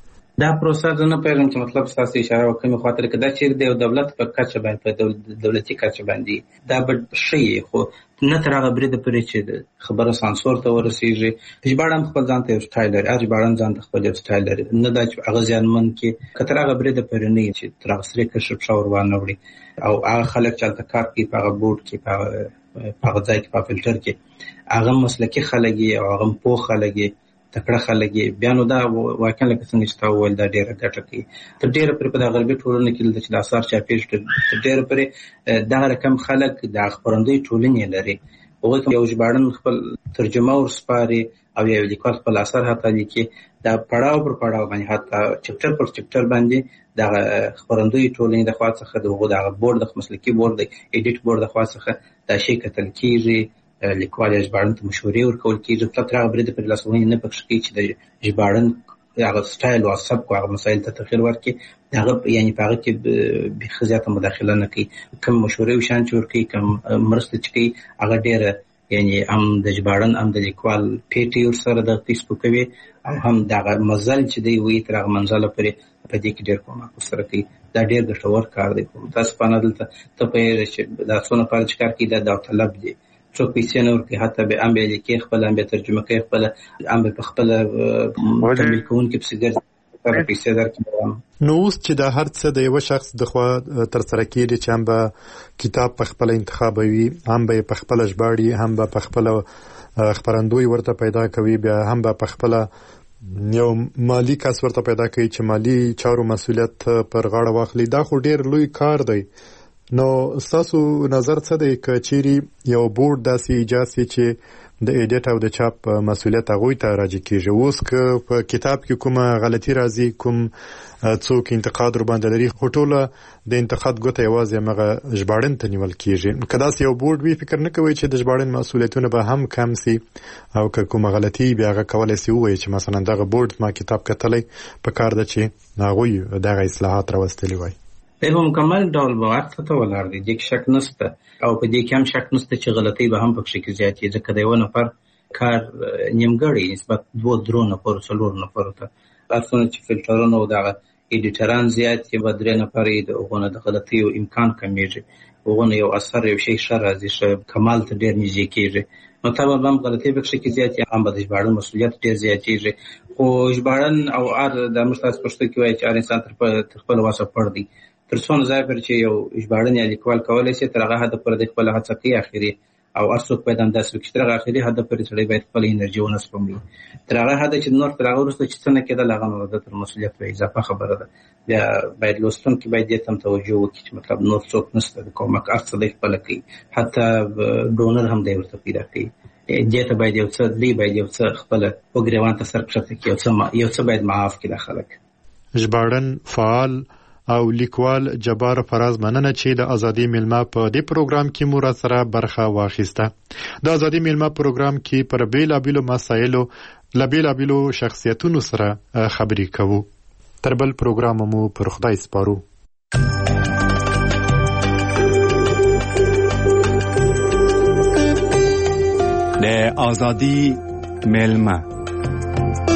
Speaker 23: دا پروسه زه نه پوهېږم چې مطلب ستاسو اشاره وکړمې خواته لکه دا چېرې د یو دولت په کچه باندې په دولتي کچه باندې دا به ښه یي، خو نه تر هغه بریده پورې چې خبره سانسور ته ورسېږي. ژباړن خپل ځان ته یو سټایل لري، هر ژباړن ځان ته خپل یو سټایل لري، نه دا چې هغه زیانمن کړي. که تر هغه بریده پورې نه وي چې تر هغه سرې کشر پښه ور وانه وړي، او هغه خلک چې هلته کار کوي په هغه بورډ کې په هغه ځای کې په فلټر کې هغه مسلکي خلک یي او هغه پوه خلک یي، تکړه خلک یې، بیا نو دا واقعا لکه څنګه چې تا وویل دا ډېره ګټه کوي. تر ډېره پورې په دغه غربي ټولنه کې دلته چې د اثار چاپېږي تر ډېره پورې دغه رقم خلک د خپرندوی ټولنې لري. هغوی یو ژباړن خپل ترجمه ورسپاري او یو لیکوال خپل اثر حتی لیکي، دا پړاو پر پړاو باندې حتی چپټر پر چپټر باندې دغه خپرندوی ټولنې د خوا څخه د هغو دغه بورډ د مسلکي بورډ د ایډیټ بورډ د خوا څخه دا شی کتل کېږي، لیکوال یا ژباړن ته مشورې ورکول کېږي. مطلب تر هغه بریده پورې لاسوهنې نه پکښې کوي چې د ژباړن هغه سټایل او سبک هغه مسایل ته تغیر ورکړي، هغه یعنې په هغه کې بیخي زیاته مداخله نه کوي. کوم مشورې او شیان چې ورکوي، کوم مرسته چې کوي، هغه ډېره یعنې هم د ژباړن هم د لیکوال پیټې ورسره د فیسبوکوي، او هم دغه مزل چې دی وایي تر هغه منزله پورې په دې کې ډېر کومک ورسره کوي. دا ډېر ګټور کار دی. متاسفانه دلته ته پوهېږې چې دا څونه لپاره چې کار کوي دا داوطلب دی، څوک پیسې نه ورکوي، حتی به هم به یې لیکي خپله، هم به یې ترجمه کوي خپله، هم به په خپله تمویل کوونکي پسې ګرځي پیسې درکړي.
Speaker 2: نو اوس چې دا هر څه د یوه شخص د خوا ترسره کېږي چې هم به کتاب په خپله انتخابوي، هم به یې په خپله ژباړي، هم به په خپله خپرندوی ورته پیدا کوي، بیا هم به په خپله یو مالی کس ورته پیدا کوي چې مالی چارو مسؤلیت پر غاړه واخلي. دا خو ډېر لوی کار دی. نو ستاسو نظر څه دی که چیرې یو بورډ داسې ایجاد سي چې د ایډیټ او د چاپ مسولیت هغوی ته راجع کیږي. اوس که په کتاب کې کومه غلطي راځي، کوم څوک انتقاد ور باندې لري، خو ټوله د انتقاد ګوته یوازې هغه ژباړن ته نیول کیږي. که داسې یو بورډ وي، فکر نه کوئ چې د ژباړن مسولیتونه به هم کم سي، او که کومه غلطي بیا هغه کولی سي ووایي چې مثلا دغه بورډ ما کتاب کتلی، په کار ده چې هغوی دغه اصلاحات راوستلي وای.
Speaker 23: دی په مکمل ډول به حق ته ولاړ دی، دې کې شک نشته، او په دې کې هم شک نشته چې غلطۍ به هم پکښې کې زیاتې، ځکه د یوه نفر کار نیمګړی نسبت دوه درو نفرو څلورو نفرو ته، هر څومره چې فلټرونه او دغه ایډیټران زیات یې به درې نفر یې د هغو نه د غلطیو امکان کمیږي، هغو نه یو اثر یو شی ښه راځي، ښه کمال ته ډېر نږدې کېږي. نو طبعا هم غلطۍ پکښې کې زیاتې، هم به د ژباړن مسؤلیت ډېر زیاتېږي. خو ژباړن او هر د موږ تاسو پښتو کې وایي چې هر انسان تر خپله وسه پړ دی. تر څو ځای پر چې یو ژباړن یا لیکوال کولی شي تر هغه حده پورې د خپله هڅه کوي اخري، او هر څوک باید همداسې وکړي چې تر هغه اخري حده پورې سړی باید خپله انرژي ونه سپموي. تر هغه حده چې نور تر هغه وروسته چې څه نه کېدل، هغه نو د تر مسؤلیت وایي، اضافه خبره ده. بیا باید لوستونکي باید دې ته هم توجه وکړي چې مطلب نور څوک نشته د کومک، هر څه دی خپله کوي، حتی ډونر هم دی ورته پیدا کوي. دې ته باید یو څه دی باید یو څه خپله وګریوان ته سر کښته کړي، یو څه باید معاف کړي دا خلک.
Speaker 2: ژباړن فعال او لیکوال جبار فراز مننه چې د ازادي میلمه په دې پروګرام کې مو سره برخه واخیسته. د ازادي میلمه پروګرام کې پر بیلابیلو مسایلو له بیلابیلو شخصیتونو سره خبرې کوو. تر بل پروګرام مو پر خدای سپارو.
Speaker 1: د ازادي میلمه